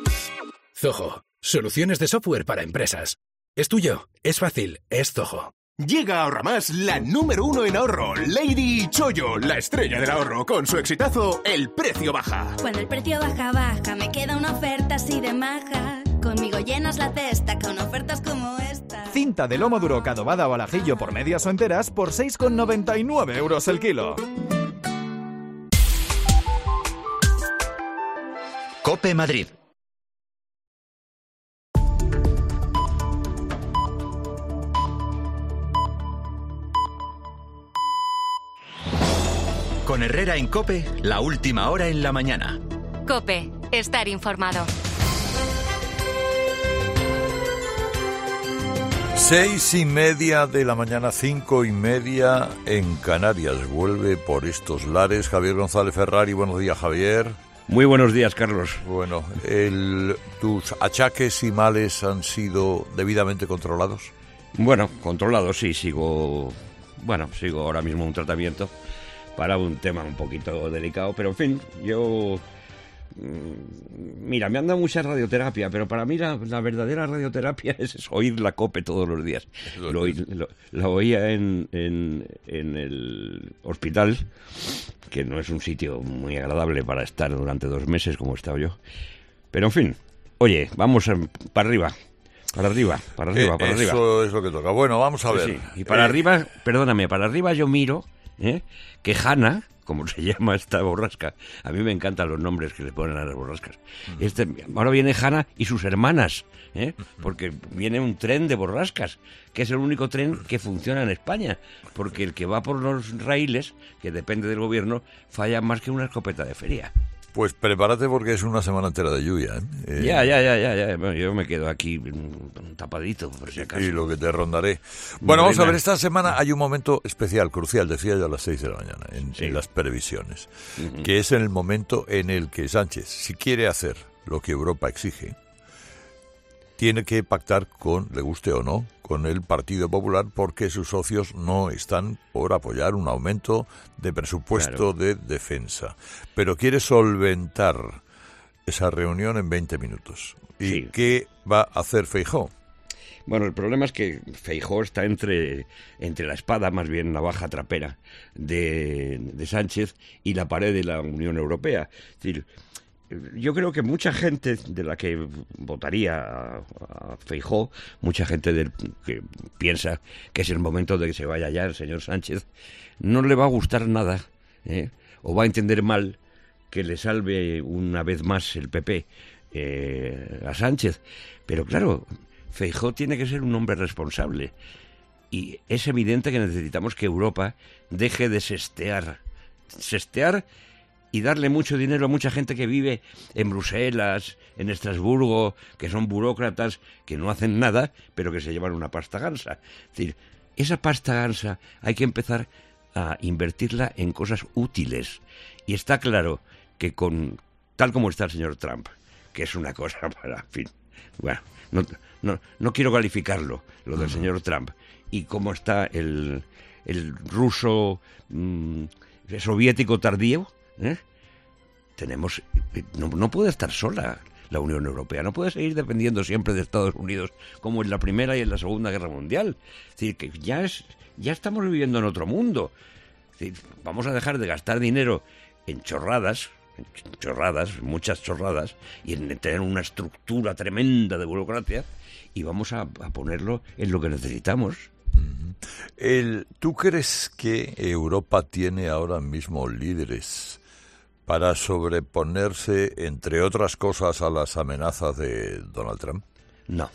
Zoho. Soluciones de software para empresas. Es tuyo, es fácil, es Zoho. Llega a Ahorramás la número 1 en ahorro, Lady Chollo, la estrella del ahorro, con su exitazo El Precio Baja. Cuando el precio baja, baja, me queda una oferta así de maja. Conmigo llenas la cesta con ofertas como esta. Cinta de lomo duro adobada o al ajillo por medias o enteras por 6,99 € el kilo. COPE Madrid. Con Herrera en COPE, la última hora en la mañana. COPE, estar informado. 6:30 de la mañana, 5:30 en Canarias. Vuelve por estos lares Javier González Ferrari. Buenos días, Javier. Muy buenos días, Carlos. Bueno, ¿tus achaques y males han sido debidamente controlados? Bueno, controlados, sí. Sigo ahora mismo un tratamiento para un tema un poquito delicado, pero en fin, yo... Mira, me han dado mucha radioterapia, pero para mí la verdadera radioterapia es oír la COPE todos los días. Lo oía en el hospital, que no es un sitio muy agradable para estar durante 2 meses como he estado yo. Pero en fin, oye, vamos para arriba. Para arriba. Eso es lo que toca. Bueno, vamos a ver. Sí. Y para arriba, perdóname, para arriba yo miro que Hanna, como se llama esta borrasca, a mí me encantan los nombres que le ponen a las borrascas. Ahora viene Hanna y sus hermanas, porque viene un tren de borrascas, que es el único tren que funciona en España, porque el que va por los raíles, que depende del gobierno, falla más que una escopeta de feria. Pues prepárate porque es una semana entera de lluvia. Ya. Bueno, yo me quedo aquí tapadito, por si acaso. Y lo que te rondaré. Bueno, vamos a ver, esta semana hay un momento especial, crucial, decía yo a las 6 de la mañana, en las previsiones, que es el momento en el que Sánchez, si quiere hacer lo que Europa exige, tiene que pactar con, le guste o no, con el Partido Popular, porque sus socios no están por apoyar un aumento de presupuesto de defensa. Pero quiere solventar esa reunión en 20 minutos. ¿Y qué va a hacer Feijóo? Bueno, el problema es que Feijóo está entre la espada, más bien navaja trapera, de Sánchez y la pared de la Unión Europea. Es decir, yo creo que mucha gente de la que votaría a Feijóo, mucha gente que piensa que es el momento de que se vaya ya el señor Sánchez, no le va a gustar nada, o va a entender mal que le salve una vez más el PP a Sánchez. Pero claro, Feijóo tiene que ser un hombre responsable y es evidente que necesitamos que Europa deje de sestear y darle mucho dinero a mucha gente que vive en Bruselas, en Estrasburgo, que son burócratas, que no hacen nada, pero que se llevan una pasta gansa. Es decir, esa pasta gansa hay que empezar a invertirla en cosas útiles. Y está claro que tal como está el señor Trump, que es una cosa para, en fin, bueno, no quiero calificarlo, lo del señor Trump, y cómo está el ruso soviético tardío, no puede estar sola la Unión Europea, no puede seguir dependiendo siempre de Estados Unidos como en la Primera y en la Segunda Guerra Mundial. Es decir, que ya estamos viviendo en otro mundo. Es decir, vamos a dejar de gastar dinero en chorradas, muchas chorradas, y en tener una estructura tremenda de burocracia, y vamos a ponerlo en lo que necesitamos. ¿Tú crees que Europa tiene ahora mismo líderes para sobreponerse, entre otras cosas, a las amenazas de Donald Trump? No.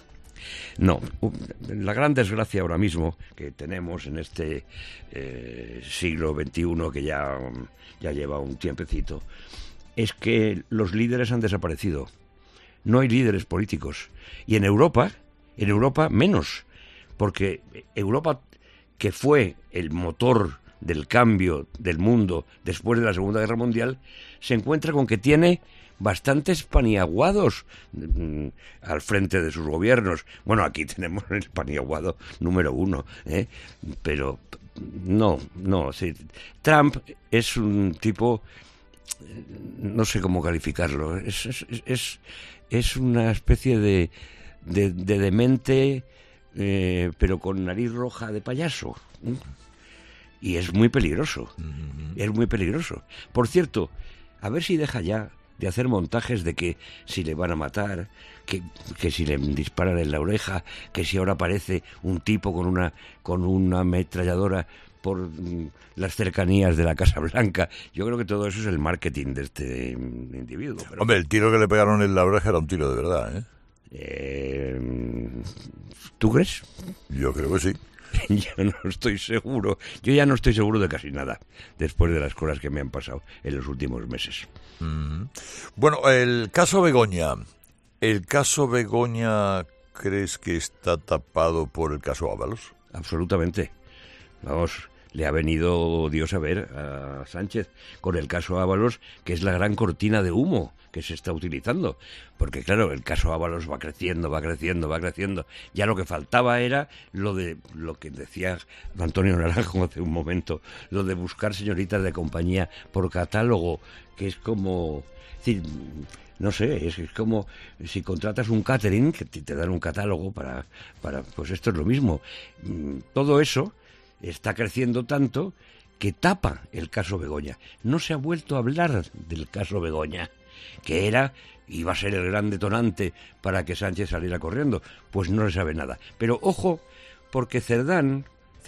La gran desgracia ahora mismo que tenemos en este siglo XXI, que ya lleva un tiempecito, es que los líderes han desaparecido. No hay líderes políticos. Y en Europa menos. Porque Europa, que fue el motor del cambio del mundo después de la Segunda Guerra Mundial, se encuentra con que tiene bastantes paniaguados al frente de sus gobiernos. Bueno, aquí tenemos el paniaguado número 1, pero no, sí. Trump es un tipo, no sé cómo calificarlo, es una especie de demente pero con nariz roja de payaso. Y es muy peligroso. Es muy peligroso. Por cierto, a ver si deja ya de hacer montajes de que si le van a matar, que si le disparan en la oreja, que si ahora aparece un tipo con una ametralladora por las cercanías de la Casa Blanca. Yo creo que todo eso es el marketing de este individuo. Pero... Hombre, el tiro que le pegaron en la oreja era un tiro de verdad, ¿Tú crees? Yo creo que sí. Yo no estoy seguro. Yo ya no estoy seguro de casi nada, después de las cosas que me han pasado en los últimos meses. Bueno, el caso Begoña. ¿El caso Begoña crees que está tapado por el caso Ábalos? Absolutamente. Vamos, le ha venido Dios a ver a Sánchez con el caso Ábalos, que es la gran cortina de humo que se está utilizando. Porque claro, el caso Ábalos va creciendo. Ya lo que faltaba era lo que decía Antonio Naranjo hace un momento, lo de buscar señoritas de compañía por catálogo, que es como... Es decir, no sé, es como si contratas un catering, que te dan un catálogo para pues esto es lo mismo. Todo eso está creciendo tanto que tapa el caso Begoña. No se ha vuelto a hablar del caso Begoña, que iba a ser el gran detonante para que Sánchez saliera corriendo. Pues no se sabe nada. Pero ojo, porque Cerdán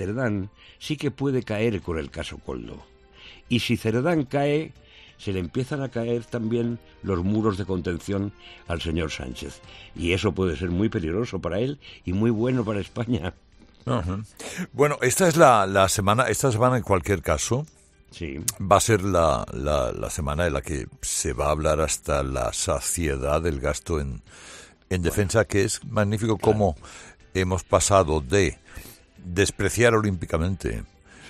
sí que puede caer con el caso Koldo. Y si Cerdán cae, se le empiezan a caer también los muros de contención al señor Sánchez. Y eso puede ser muy peligroso para él y muy bueno para España. Uh-huh. Bueno, esta es la semana, en cualquier caso, sí, va a ser la semana en la que se va a hablar hasta la saciedad del gasto en defensa, que es magnífico cómo hemos pasado de despreciar olímpicamente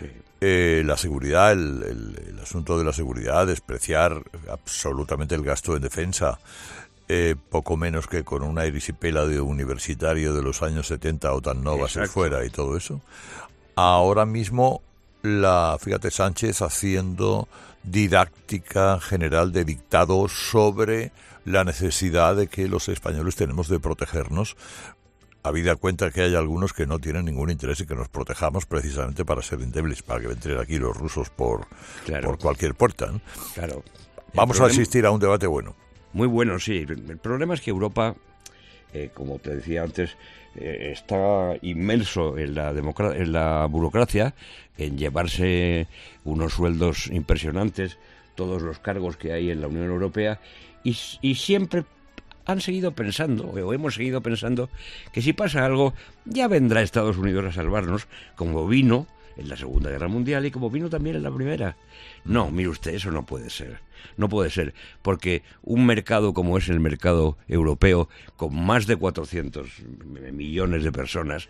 la seguridad, el asunto de la seguridad, despreciar absolutamente el gasto en defensa, poco menos que con una erisipela de universitario de los años 70 o tan nova se fuera y todo eso. Ahora mismo, fíjate, Sánchez haciendo didáctica general de dictado sobre la necesidad de que los españoles tenemos de protegernos, habida cuenta que hay algunos que no tienen ningún interés en que nos protejamos precisamente para ser endebles, para que entren aquí los rusos por cualquier puerta, ¿no? Claro. Vamos a asistir a un debate bueno. Muy bueno, sí. El problema es que Europa, como te decía antes, está inmerso en la burocracia, en llevarse unos sueldos impresionantes, todos los cargos que hay en la Unión Europea, y siempre han seguido pensando, o hemos seguido pensando, que si pasa algo, ya vendrá Estados Unidos a salvarnos, como vino en la Segunda Guerra Mundial y como vino también en la Primera. No, mire usted, eso no puede ser. No puede ser, porque un mercado como es el mercado europeo, con más de 400 millones de personas,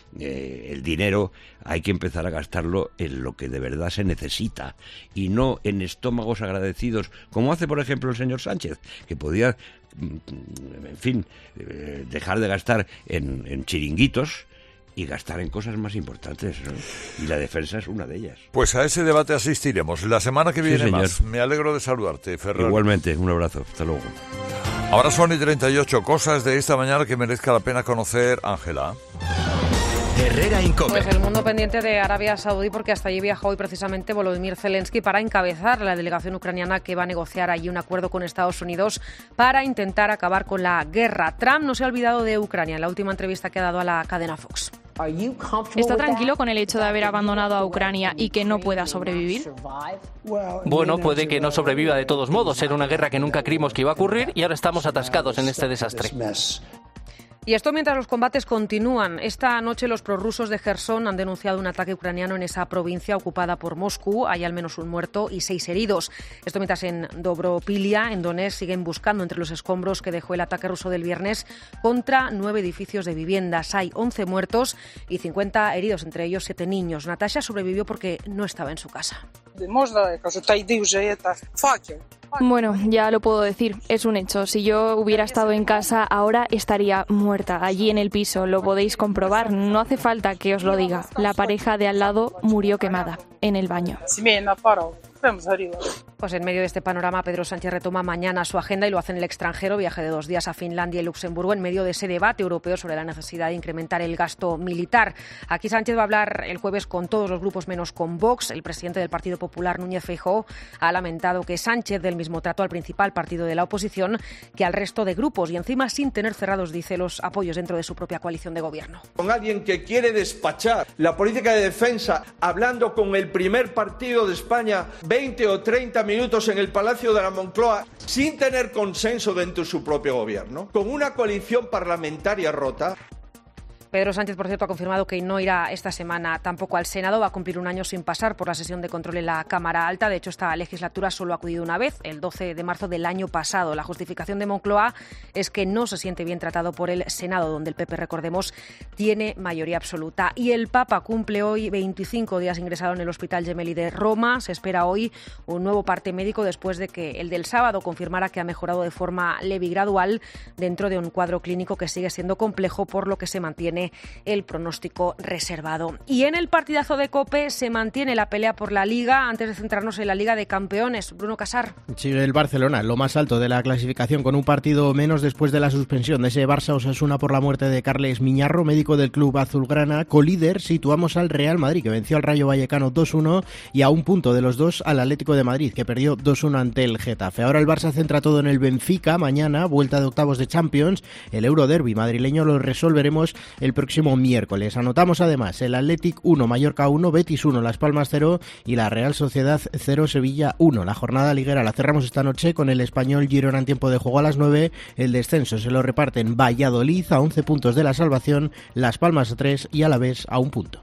el dinero hay que empezar a gastarlo en lo que de verdad se necesita y no en estómagos agradecidos, como hace, por ejemplo, el señor Sánchez, que podía, en fin, dejar de gastar en chiringuitos y gastar en cosas más importantes, ¿no? Y la defensa es una de ellas. Pues a ese debate asistiremos la semana que viene más. Me alegro de saludarte, Ferran. Igualmente, un abrazo. Hasta luego. Ahora son y 38 cosas de esta mañana que merezca la pena conocer, Ángela. Herrera Incope. Pues el mundo pendiente de Arabia Saudí, porque hasta allí viajó hoy precisamente Volodymyr Zelensky para encabezar la delegación ucraniana que va a negociar allí un acuerdo con Estados Unidos para intentar acabar con la guerra. Trump no se ha olvidado de Ucrania en la última entrevista que ha dado a la cadena Fox. ¿Está tranquilo con el hecho de haber abandonado a Ucrania y que no pueda sobrevivir? Bueno, puede que no sobreviva de todos modos. Era una guerra que nunca creímos que iba a ocurrir y ahora estamos atascados en este desastre. Y esto mientras los combates continúan. Esta noche los prorrusos de Jersón han denunciado un ataque ucraniano en esa provincia ocupada por Moscú. Hay al menos un muerto y 6 heridos. Esto mientras en Dobropilia, en Donetsk, siguen buscando entre los escombros que dejó el ataque ruso del viernes contra 9 edificios de viviendas. Hay 11 muertos y 50 heridos, entre ellos 7 niños. Natasha sobrevivió porque no estaba en su casa. Bueno, ya lo puedo decir, es un hecho. Si yo hubiera estado en casa, ahora estaría muerta, allí en el piso. Lo podéis comprobar, no hace falta que os lo diga. La pareja de al lado murió quemada, en el baño. Pues en medio de este panorama, Pedro Sánchez retoma mañana su agenda y lo hace en el extranjero, viaje de 2 días a Finlandia y Luxemburgo, en medio de ese debate europeo sobre la necesidad de incrementar el gasto militar. Aquí Sánchez va a hablar el jueves con todos los grupos menos con Vox. El presidente del Partido Popular, Núñez Feijóo, ha lamentado que Sánchez dé el mismo trato al principal partido de la oposición que al resto de grupos y encima sin tener cerrados, dice, los apoyos dentro de su propia coalición de gobierno. Con alguien que quiere despachar la política de defensa, hablando con el primer partido de España 20 o 30 minutos en el Palacio de la Moncloa, sin tener consenso dentro de su propio gobierno, con una coalición parlamentaria rota. Pedro Sánchez, por cierto, ha confirmado que no irá esta semana tampoco al Senado. Va a cumplir un año sin pasar por la sesión de control en la Cámara Alta. De hecho, esta legislatura solo ha acudido una vez, el 12 de marzo del año pasado. La justificación de Moncloa es que no se siente bien tratado por el Senado, donde el PP, recordemos, tiene mayoría absoluta. Y el Papa cumple hoy 25 días ingresado en el Hospital Gemelli de Roma. Se espera hoy un nuevo parte médico después de que el del sábado confirmara que ha mejorado de forma leve y gradual dentro de un cuadro clínico que sigue siendo complejo, por lo que se mantiene el pronóstico reservado. Y en el partidazo de COPE se mantiene la pelea por la Liga. Antes de centrarnos en la Liga de Campeones, Bruno Casar. Sigue el Barcelona, lo más alto de la clasificación, con un partido menos después de la suspensión de ese Barça-Osasuna por la muerte de Carles Miñarro, médico del club azulgrana. Colíder situamos al Real Madrid, que venció al Rayo Vallecano 2-1, y a un punto de los dos al Atlético de Madrid, que perdió 2-1 ante el Getafe. Ahora el Barça centra todo en el Benfica. Mañana, vuelta de octavos de Champions. El Euroderbi madrileño lo resolveremos el próximo miércoles. Anotamos además el Athletic 1, Mallorca 1, Betis 1, Las Palmas 0 y la Real Sociedad 0, Sevilla 1. La jornada liguera la cerramos esta noche con el Español Girona en tiempo de juego a las 9. El descenso se lo reparten Valladolid a 11 puntos de la salvación, Las Palmas a 3 y Alavés a 1 punto.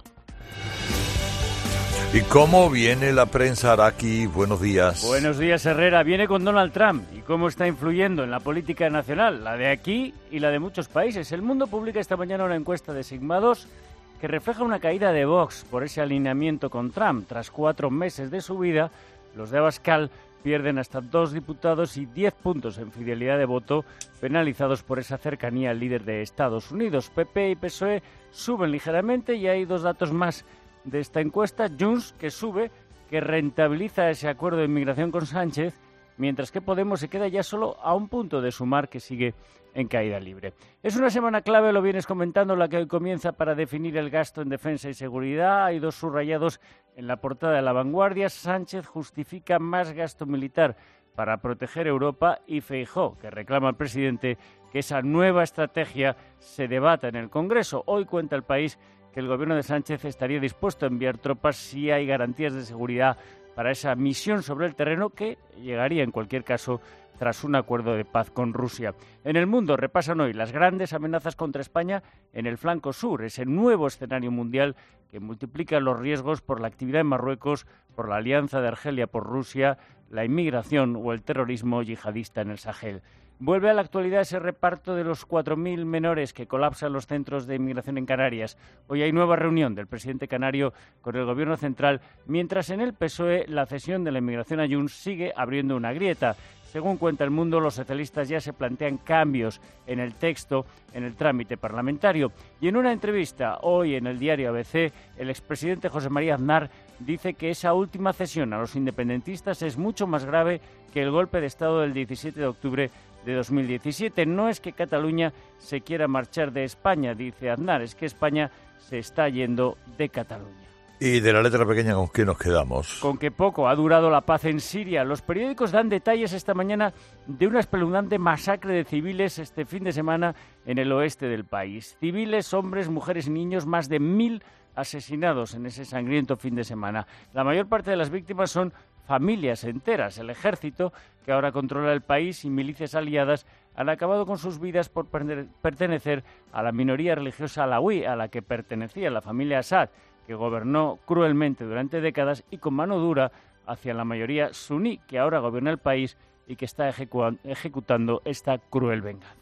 ¿Y cómo viene la prensa, Araki? Buenos días. Buenos días, Herrera. Viene con Donald Trump y cómo está influyendo en la política nacional, la de aquí y la de muchos países. El Mundo publica esta mañana una encuesta de Sigma 2 que refleja una caída de Vox por ese alineamiento con Trump. Tras 4 meses de subida, los de Abascal pierden hasta 2 diputados y 10 puntos en fidelidad de voto, penalizados por esa cercanía al líder de Estados Unidos. PP y PSOE suben ligeramente y hay 2 datos más de esta encuesta. Junts, que sube, que rentabiliza ese acuerdo de inmigración con Sánchez, mientras que Podemos se queda ya solo a 1 punto de Sumar, que sigue en caída libre. Es una semana clave, lo vienes comentando, la que hoy comienza para definir el gasto en defensa y seguridad. Hay 2 subrayados en la portada de La Vanguardia. Sánchez justifica más gasto militar para proteger Europa y Feijóo, que reclama al presidente que esa nueva estrategia se debata en el Congreso. Hoy cuenta El País que el gobierno de Sánchez estaría dispuesto a enviar tropas si hay garantías de seguridad para esa misión sobre el terreno, que llegaría en cualquier caso tras un acuerdo de paz con Rusia. En El Mundo repasan hoy las grandes amenazas contra España en el flanco sur, ese nuevo escenario mundial que multiplica los riesgos por la actividad en Marruecos, por la alianza de Argelia por Rusia, la inmigración o el terrorismo yihadista en el Sahel. Vuelve a la actualidad ese reparto de los 4.000 menores que colapsan los centros de inmigración en Canarias. Hoy hay nueva reunión del presidente canario con el gobierno central, mientras en el PSOE la cesión de la inmigración a Junts sigue abriendo una grieta. Según cuenta El Mundo, los socialistas ya se plantean cambios en el texto, en el trámite parlamentario. Y en una entrevista hoy en el diario ABC, el expresidente José María Aznar dice que esa última cesión a los independentistas es mucho más grave que el golpe de Estado del 17 de octubre de 2017. No es que Cataluña se quiera marchar de España, dice Aznar, es que España se está yendo de Cataluña. Y de la letra pequeña, ¿con qué nos quedamos? Con que poco ha durado la paz en Siria. Los periódicos dan detalles esta mañana de una espeluznante masacre de civiles este fin de semana en el oeste del país. Civiles, hombres, mujeres y niños, más de 1.000 asesinados en ese sangriento fin de semana. La mayor parte de las víctimas son familias enteras. El ejército, que ahora controla el país, y milicias aliadas han acabado con sus vidas por pertenecer a la minoría religiosa alawí, a la que pertenecía la familia Assad, que gobernó cruelmente durante décadas y con mano dura hacia la mayoría suní, que ahora gobierna el país y que está ejecutando esta cruel venganza.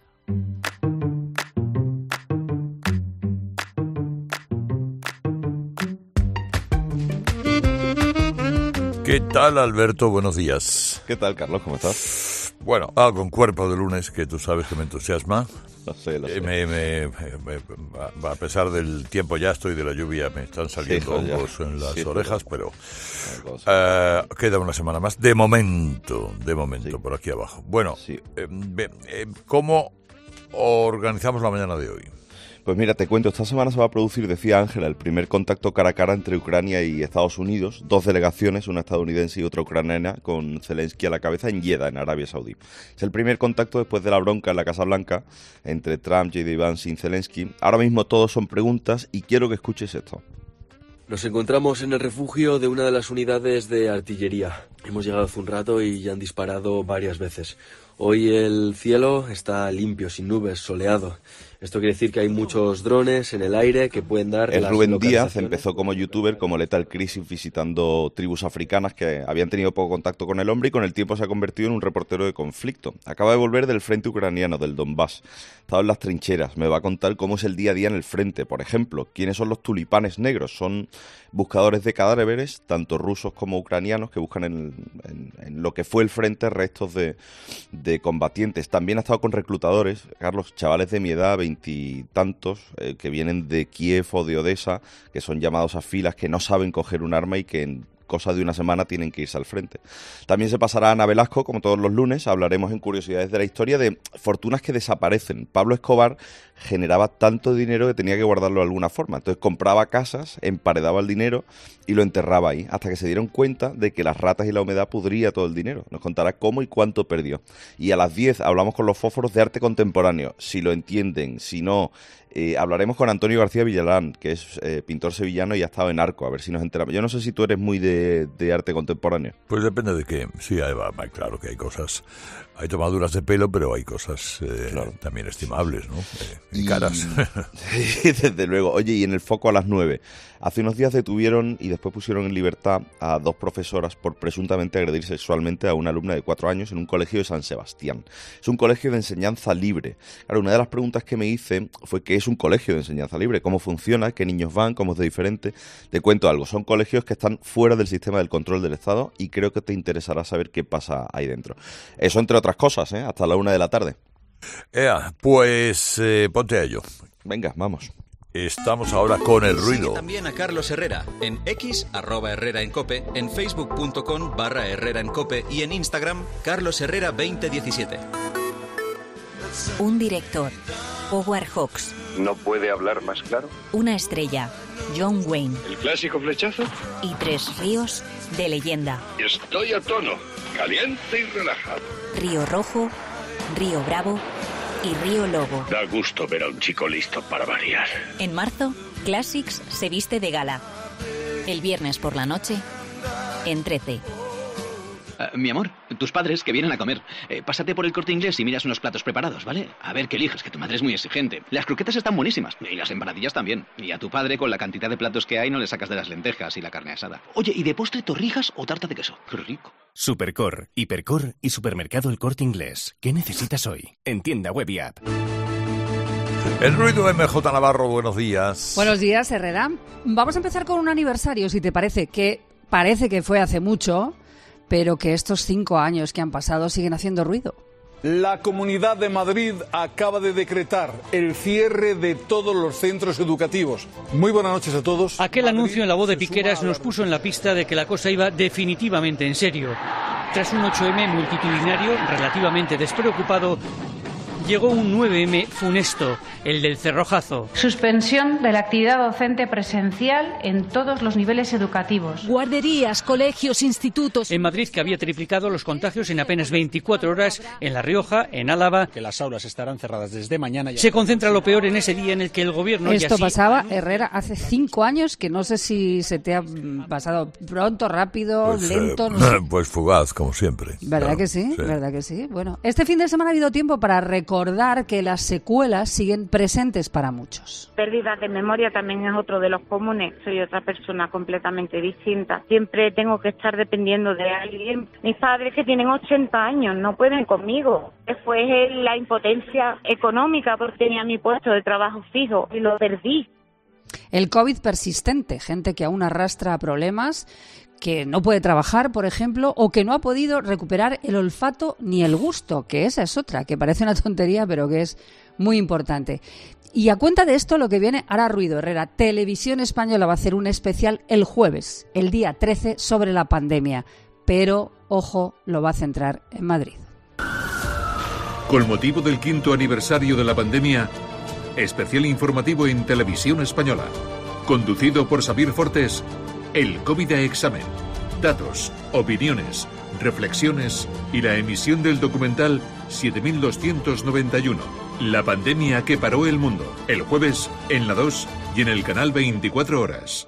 ¿Qué tal, Alberto? Buenos días. ¿Qué tal, Carlos? ¿Cómo estás? Bueno, con cuerpo de lunes, que tú sabes que me entusiasma. Lo sé. A pesar del tiempo ya estoy de la lluvia, me están saliendo hongos en las orejas, pero queda una semana más, de momento, por aquí abajo. Bueno, ¿cómo organizamos la mañana de hoy? Pues mira, te cuento, esta semana se va a producir, decía Ángela, el primer contacto cara a cara entre Ucrania y Estados Unidos, 2 delegaciones, una estadounidense y otra ucraniana, con Zelensky a la cabeza en Jeddah, en Arabia Saudí. Es el primer contacto después de la bronca en la Casa Blanca entre Trump, J.D. Vance y Zelensky. Ahora mismo todos son preguntas y quiero que escuches esto. Nos encontramos en el refugio de una de las unidades de artillería. Hemos llegado hace un rato y ya han disparado varias veces. Hoy el cielo está limpio, sin nubes, soleado. Esto quiere decir que hay muchos drones en el aire que pueden dar las Rubén Díaz empezó como youtuber, como Lethal Crisis, visitando tribus africanas que habían tenido poco contacto con el hombre y con el tiempo se ha convertido en un reportero de conflicto. Acaba de volver del frente ucraniano, del Donbass. Ha estado en las trincheras. Me va a contar cómo es el día a día en el frente. Por ejemplo, quiénes son los tulipanes negros. Son buscadores de cadáveres, tanto rusos como ucranianos, que buscan en lo que fue el frente restos de combatientes. También ha estado con reclutadores, Carlos, chavales de mi edad, 20 y tantos, que vienen de Kiev o de Odessa, que son llamados a filas, que no saben coger un arma y que en cosa de una semana tienen que irse al frente. También se pasará Ana Velasco, como todos los lunes, hablaremos en Curiosidades de la Historia de fortunas que desaparecen. Pablo Escobar generaba tanto dinero que tenía que guardarlo de alguna forma. Entonces compraba casas, emparedaba el dinero y lo enterraba ahí, hasta que se dieron cuenta de que las ratas y la humedad pudría todo el dinero. Nos contará cómo y cuánto perdió. Y a las 10 hablamos con los fósforos de arte contemporáneo. Si lo entienden, si no... hablaremos con Antonio García Villalán, que es pintor sevillano y ha estado en Arco, a ver si nos enteramos. Yo no sé si tú eres muy de arte contemporáneo. Pues depende de qué. Sí, claro que hay cosas, hay tomaduras de pelo, pero hay cosas también estimables, ¿no? Y caras. Sí, desde luego. Oye, y en el foco a las 9. Hace unos días detuvieron y después pusieron en libertad a 2 profesoras por presuntamente agredir sexualmente a una alumna de 4 años en un colegio de San Sebastián. Es un colegio de enseñanza libre. Claro, una de las preguntas que me hice fue qué es un colegio de enseñanza libre, cómo funciona, qué niños van, cómo es de diferente. Te cuento algo, son colegios que están fuera del sistema del control del Estado y creo que te interesará saber qué pasa ahí dentro. Eso entre otras cosas, hasta la 1 de la tarde. Pues ponte a ello. Venga, vamos. Estamos ahora con el ruido. Sigue también a Carlos Herrera en X, @HerreraEnCope, en Facebook.com/HerreraEnCope y en Instagram, CarlosHerrera2017. Un director, Howard Hawks. ¿No puede hablar más claro? Una estrella, John Wayne. ¿El clásico flechazo? Y 3 ríos de leyenda. Estoy a tono, caliente y relajado. Río Rojo, Río Bravo y Río Lobo. Da gusto ver a un chico listo para variar. En marzo, Classics se viste de gala. El viernes por la noche, en 13. Mi amor, tus padres que vienen a comer. Pásate por el Corte Inglés y miras unos platos preparados, ¿vale? A ver qué eliges, que tu madre es muy exigente. Las croquetas están buenísimas y las empanadillas también. Y a tu padre, con la cantidad de platos que hay, no le sacas de las lentejas y la carne asada. Oye, ¿y de postre torrijas o tarta de queso? ¡Qué rico! Supercor, Hipercor y Supermercado El Corte Inglés. ¿Qué necesitas hoy? En tienda web y app. El ruido MJ Navarro, buenos días. Buenos días, Herrera. Vamos a empezar con un aniversario, si te parece, que fue hace mucho, pero que estos 5 años que han pasado siguen haciendo ruido. La Comunidad de Madrid acaba de decretar el cierre de todos los centros educativos. Muy buenas noches a todos. Aquel anuncio en la voz de Piqueras nos puso en la pista de que la cosa iba definitivamente en serio. Tras un 8M multitudinario relativamente despreocupado, llegó un 9M funesto, el del cerrojazo. Suspensión de la actividad docente presencial en todos los niveles educativos. Guarderías, colegios, institutos. En Madrid, que había triplicado los contagios en apenas 24 horas, en La Rioja, en Álava, que las aulas estarán cerradas desde mañana. Se concentra lo peor en ese día en el que el gobierno... Esto pasaba, Herrera, hace 5 años, que no sé si se te ha pasado pronto, rápido, lento... No sé. Pues fugaz, como siempre. ¿Verdad que sí? ¿Verdad que sí? Bueno, este fin de semana ha habido tiempo para recordar que las secuelas siguen presentes para muchos. Pérdida de memoria también es otro de los comunes. Soy otra persona completamente distinta. Siempre tengo que estar dependiendo de alguien. Mis padres, que tienen 80 años, no pueden conmigo. Después la impotencia económica porque tenía mi puesto de trabajo fijo y lo perdí. El COVID persistente, gente que aún arrastra problemas, que no puede trabajar, por ejemplo, o que no ha podido recuperar el olfato ni el gusto, que esa es otra, que parece una tontería, pero que es muy importante. Y a cuenta de esto, lo que viene hará ruido, Herrera. Televisión Española va a hacer un especial el jueves, el día 13, sobre la pandemia. Pero, ojo, lo va a centrar en Madrid. Con motivo del 5º aniversario de la pandemia, especial informativo en Televisión Española. Conducido por Xavier Fortes, el COVID a examen. Datos, opiniones, reflexiones y la emisión del documental 7291. La pandemia que paró el mundo. El jueves en La 2 y en el canal 24 horas.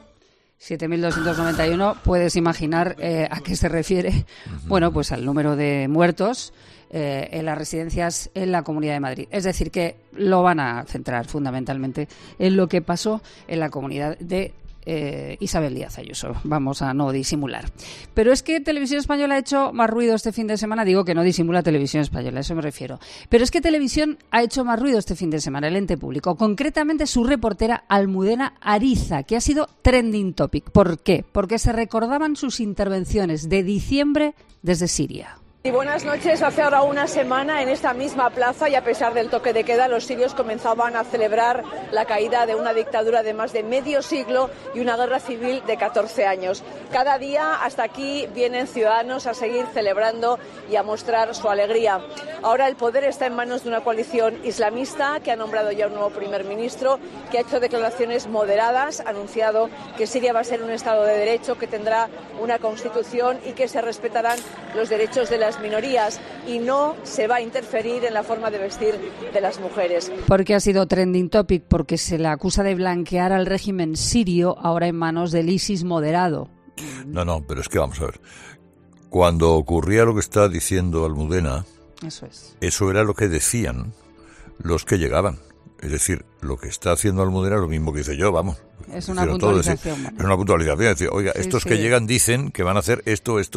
7.291, puedes imaginar a qué se refiere. Bueno, pues al número de muertos en las residencias en la Comunidad de Madrid. Es decir, que lo van a centrar fundamentalmente en lo que pasó en la comunidad de Isabel Díaz Ayuso. Vamos a no disimular. Pero es que Televisión Española ha hecho más ruido este fin de semana. Digo que no disimula Televisión Española, a eso me refiero. Pero es que Televisión ha hecho más ruido este fin de semana, el ente público. Concretamente su reportera Almudena Ariza, que ha sido trending topic. ¿Por qué? Porque se recordaban sus intervenciones de diciembre desde Siria. Y buenas noches. Hace ahora una semana en esta misma plaza y a pesar del toque de queda, los sirios comenzaban a celebrar la caída de una dictadura de más de medio siglo y una guerra civil de 14 años. Cada día hasta aquí vienen ciudadanos a seguir celebrando y a mostrar su alegría. Ahora el poder está en manos de una coalición islamista que ha nombrado ya un nuevo primer ministro, que ha hecho declaraciones moderadas, ha anunciado que Siria va a ser un Estado de Derecho, que tendrá una constitución y que se respetarán los derechos de las minorías y no se va a interferir en la forma de vestir de las mujeres. ¿Por qué ha sido trending topic? Porque se le acusa de blanquear al régimen sirio, ahora en manos del ISIS moderado. No, pero es que vamos a ver. Cuando ocurría lo que está diciendo Almudena, eso era lo que decían los que llegaban. Es decir, lo que está haciendo Almudena es lo mismo que hice yo, vamos. Es una puntualización. Es una puntualización. Es decir, oiga, estos que llegan dicen que van a hacer esto y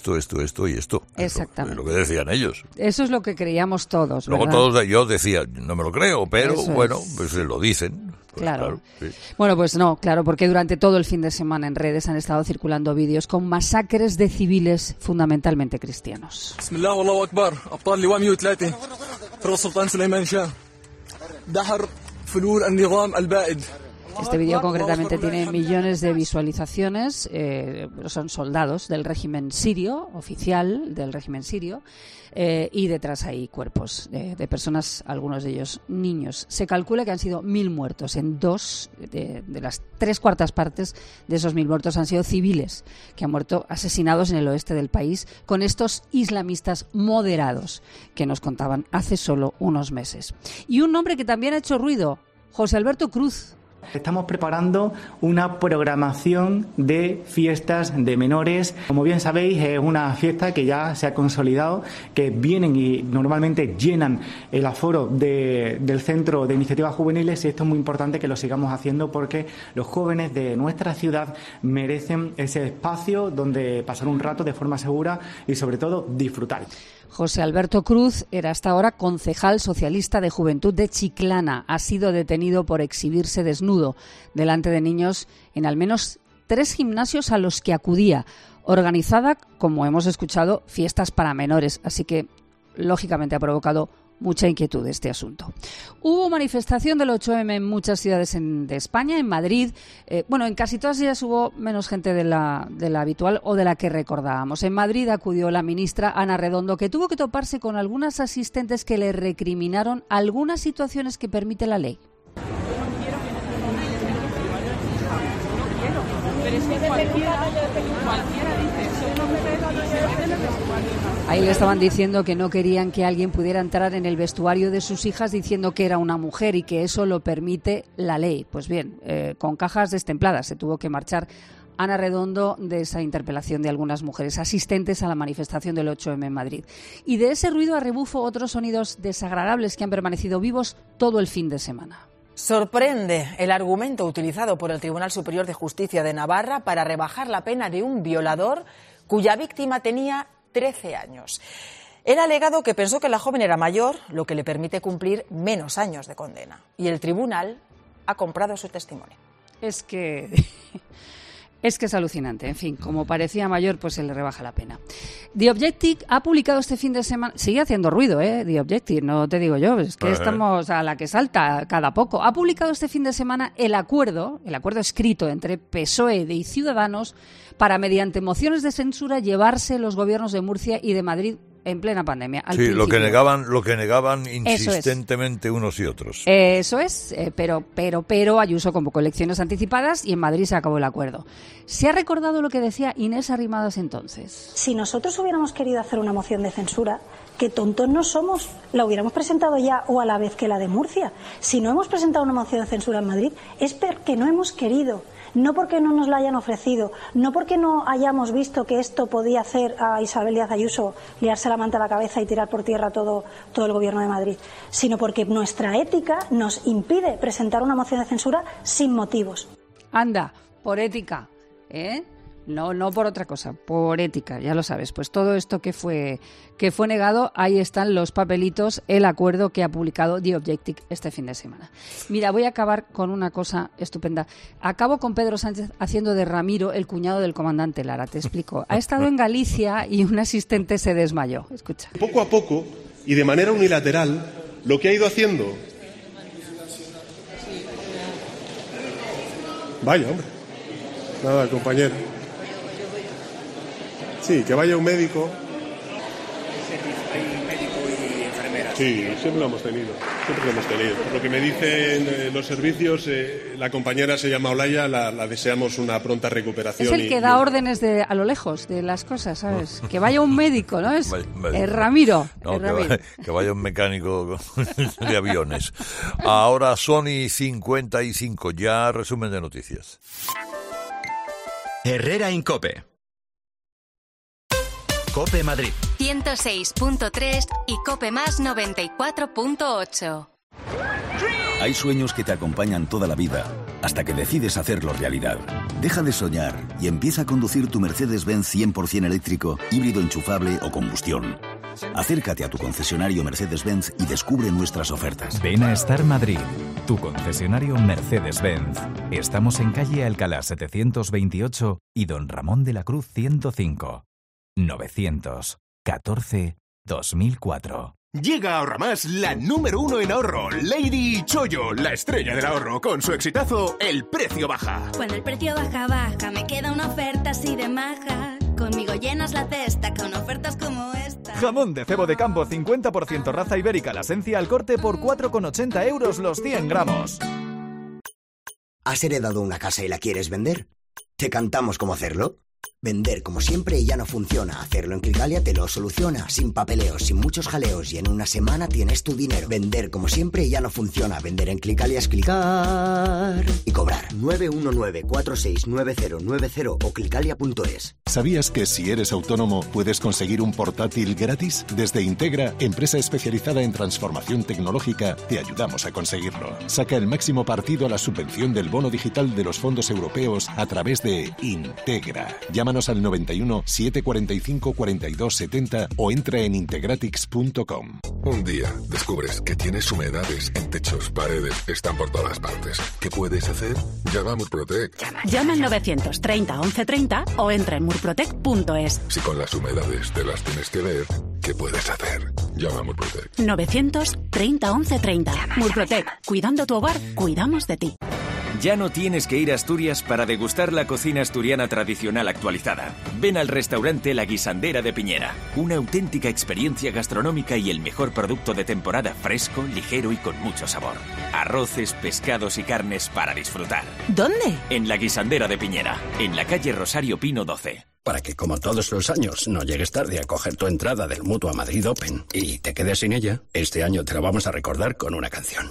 esto. Exactamente. Es lo que decían ellos. Eso es lo que creíamos todos, Luego ¿verdad? todos, yo decía, no me lo creo, pero Eso bueno, es. pues lo dicen. Pues claro. Sí. Bueno, pues no, claro, porque durante todo el fin de semana en redes han estado circulando vídeos con masacres de civiles fundamentalmente cristianos. Bismillah, Allahu Akbar, Abtal Liwa 103, Firoz Sultan Suleiman Shah, Dahar Fulur al-Nizam al-Ba'id. Este vídeo concretamente tiene millones de visualizaciones, son soldados del régimen sirio, oficial del régimen sirio, y detrás hay cuerpos de personas, algunos de ellos niños. Se calcula que han sido 1.000 muertos, en dos de las 3/4 partes de esos 1.000 muertos han sido civiles, que han muerto asesinados en el oeste del país con estos islamistas moderados que nos contaban hace solo unos meses. Y un nombre que también ha hecho ruido, José Alberto Cruz. Estamos preparando una programación de fiestas de menores. Como bien sabéis, es una fiesta que ya se ha consolidado, que vienen y normalmente llenan el aforo del Centro de Iniciativas Juveniles, y esto es muy importante que lo sigamos haciendo porque los jóvenes de nuestra ciudad merecen ese espacio donde pasar un rato de forma segura y sobre todo disfrutar. José Alberto Cruz era hasta ahora concejal socialista de Juventud de Chiclana. Ha sido detenido por exhibirse desnudo delante de niños en al menos 3 gimnasios a los que acudía. Organizada, como hemos escuchado, fiestas para menores. Así que, lógicamente, ha provocado mucha inquietud este asunto. Hubo manifestación del 8M en muchas ciudades de España, en Madrid. En casi todas ellas hubo menos gente de la habitual o de la que recordábamos. En Madrid acudió la ministra Ana Redondo, que tuvo que toparse con algunas asistentes que le recriminaron algunas situaciones que permite la ley. Ahí le estaban diciendo que no querían que alguien pudiera entrar en el vestuario de sus hijas diciendo que era una mujer y que eso lo permite la ley. Pues bien, con cajas destempladas se tuvo que marchar Ana Redondo de esa interpelación de algunas mujeres asistentes a la manifestación del 8M en Madrid. Y de ese ruido a rebufo otros sonidos desagradables que han permanecido vivos todo el fin de semana. Sorprende el argumento utilizado por el Tribunal Superior de Justicia de Navarra para rebajar la pena de un violador cuya víctima tenía 13 años. Él ha alegado que pensó que la joven era mayor, lo que le permite cumplir menos años de condena. Y el tribunal ha comprado su testimonio. es que es alucinante. En fin, como parecía mayor, pues se le rebaja la pena. The Objective ha publicado este fin de semana... Sigue haciendo ruido, The Objective, no te digo yo. Es que estamos a la que salta cada poco. Ha publicado este fin de semana el acuerdo escrito entre PSOE y Ciudadanos para, mediante mociones de censura, llevarse los gobiernos de Murcia y de Madrid en plena pandemia. Sí, lo que negaban insistentemente unos y otros. Eso es, pero Ayuso convocó elecciones anticipadas y en Madrid se acabó el acuerdo. ¿Se ha recordado lo que decía Inés Arrimadas entonces? Si nosotros hubiéramos querido hacer una moción de censura, que tontos no somos, la hubiéramos presentado ya o a la vez que la de Murcia. Si no hemos presentado una moción de censura en Madrid, es porque no hemos querido. No porque no nos la hayan ofrecido, no porque no hayamos visto que esto podía hacer a Isabel Díaz Ayuso liarse la manta a la cabeza y tirar por tierra todo el gobierno de Madrid, sino porque nuestra ética nos impide presentar una moción de censura sin motivos. Anda, por ética, No por otra cosa, por ética, ya lo sabes. Pues todo esto que fue negado, ahí están los papelitos, el acuerdo que ha publicado The Objective este fin de semana. Mira, voy a acabar con una cosa estupenda. Acabo con Pedro Sánchez haciendo de Ramiro el cuñado del comandante Lara, te explico. Ha estado en Galicia y un asistente se desmayó. Escucha. Poco a poco y de manera unilateral, lo que ha ido haciendo... Vaya, hombre. Nada, compañero. Sí, que vaya un médico. Hay médico y enfermera. Sí, siempre lo hemos tenido. Por lo que me dicen los servicios, la compañera se llama Olaya, la deseamos una pronta recuperación. Es el que da órdenes a lo lejos de las cosas, ¿sabes? Que vaya un médico, ¿no? Es Ramiro. No, que vaya un mecánico de aviones. Ahora Sony 55, ya resumen de noticias. Herrera en COPE. COPE Madrid 106.3 y COPE Más 94.8. Hay sueños que te acompañan toda la vida, hasta que decides hacerlos realidad. Deja de soñar y empieza a conducir tu Mercedes-Benz 100% eléctrico, híbrido enchufable o combustión. Acércate a tu concesionario Mercedes-Benz y descubre nuestras ofertas. Ven a Star Madrid, tu concesionario Mercedes-Benz. Estamos en calle Alcalá 728 y Don Ramón de la Cruz 105. 914-2004. Llega a Ahorramás la número 1 en ahorro, Lady Chollo, la estrella del ahorro, con su exitazo El Precio Baja. Cuando el precio baja, me queda una oferta así de maja. Conmigo llenas la cesta con ofertas como esta. Jamón de cebo de campo 50% raza ibérica, la esencia al corte por 4,80 € los 100 gramos. ¿Has heredado una casa y la quieres vender? ¿Te cantamos cómo hacerlo? Vender como siempre y ya no funciona. Hacerlo en Clicalia te lo soluciona. Sin papeleos, sin muchos jaleos y en una semana tienes tu dinero. Vender como siempre y ya no funciona. Vender en Clicalia es clicar y cobrar. 919-469090 o clicalia.es. ¿Sabías que si eres autónomo puedes conseguir un portátil gratis? Desde Integra, empresa especializada en transformación tecnológica, te ayudamos a conseguirlo. Saca el máximo partido a la subvención del bono digital de los fondos europeos a través de Integra. Llámanos al 91 745 42 70 o entra en integratix.com. Un día descubres que tienes humedades en techos, paredes, están por todas partes. ¿Qué puedes hacer? Llama a Murprotec. Llama al 930 1130 o entra en murprotec.es. Si con las humedades te las tienes que ver, ¿qué puedes hacer? Llama a Murprotec. 930 1130. Murprotec. Cuidando tu hogar, cuidamos de ti. Ya no tienes que ir a Asturias para degustar la cocina asturiana tradicional actualizada. Ven al restaurante La Guisandera de Piñera. Una auténtica experiencia gastronómica y el mejor producto de temporada, fresco, ligero y con mucho sabor. Arroces, pescados y carnes para disfrutar. ¿Dónde? En La Guisandera de Piñera, en la calle Rosario Pino 12. Para que, como todos los años, no llegues tarde a coger tu entrada del Mutua Madrid Open y te quedes sin ella, este año te la vamos a recordar con una canción.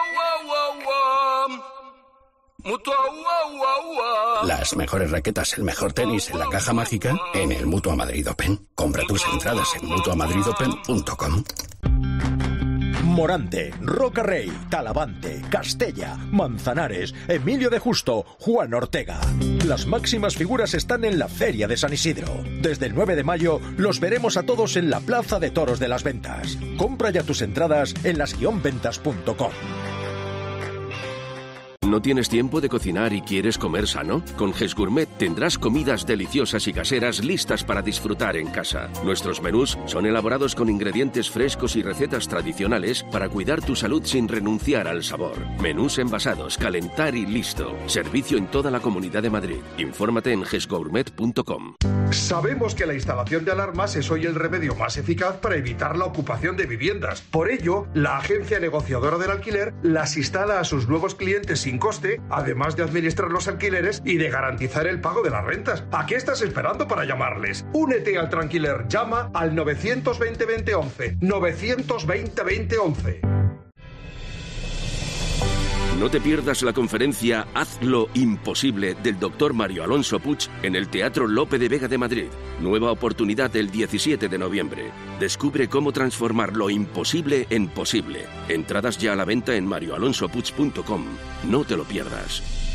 Las mejores raquetas, el mejor tenis en la caja mágica en el Mutua Madrid Open. Compra tus entradas en mutuamadridopen.com. Morante, Roca Rey, Talavante, Castella, Manzanares, Emilio de Justo, Juan Ortega. Las máximas figuras están en la Feria de San Isidro. Desde el 9 de mayo los veremos a todos en la Plaza de Toros de las Ventas. Compra ya tus entradas en las-ventas.com. ¿No tienes tiempo de cocinar y quieres comer sano? Con GES Gourmet tendrás comidas deliciosas y caseras listas para disfrutar en casa. Nuestros menús son elaborados con ingredientes frescos y recetas tradicionales para cuidar tu salud sin renunciar al sabor. Menús envasados, calentar y listo. Servicio en toda la Comunidad de Madrid. Infórmate en gesgourmet.com. Sabemos que la instalación de alarmas es hoy el remedio más eficaz para evitar la ocupación de viviendas. Por ello, la agencia negociadora del alquiler las instala a sus nuevos clientes sin coste, además de administrar los alquileres y de garantizar el pago de las rentas. ¿A qué estás esperando para llamarles? Únete al Tranquiler. Llama al 920 20 11. 920 20 11. No te pierdas la conferencia Haz lo imposible del Dr. Mario Alonso Puig en el Teatro Lope de Vega de Madrid. Nueva oportunidad el 17 de noviembre. Descubre cómo transformar lo imposible en posible. Entradas ya a la venta en marioalonsopuig.com. No te lo pierdas.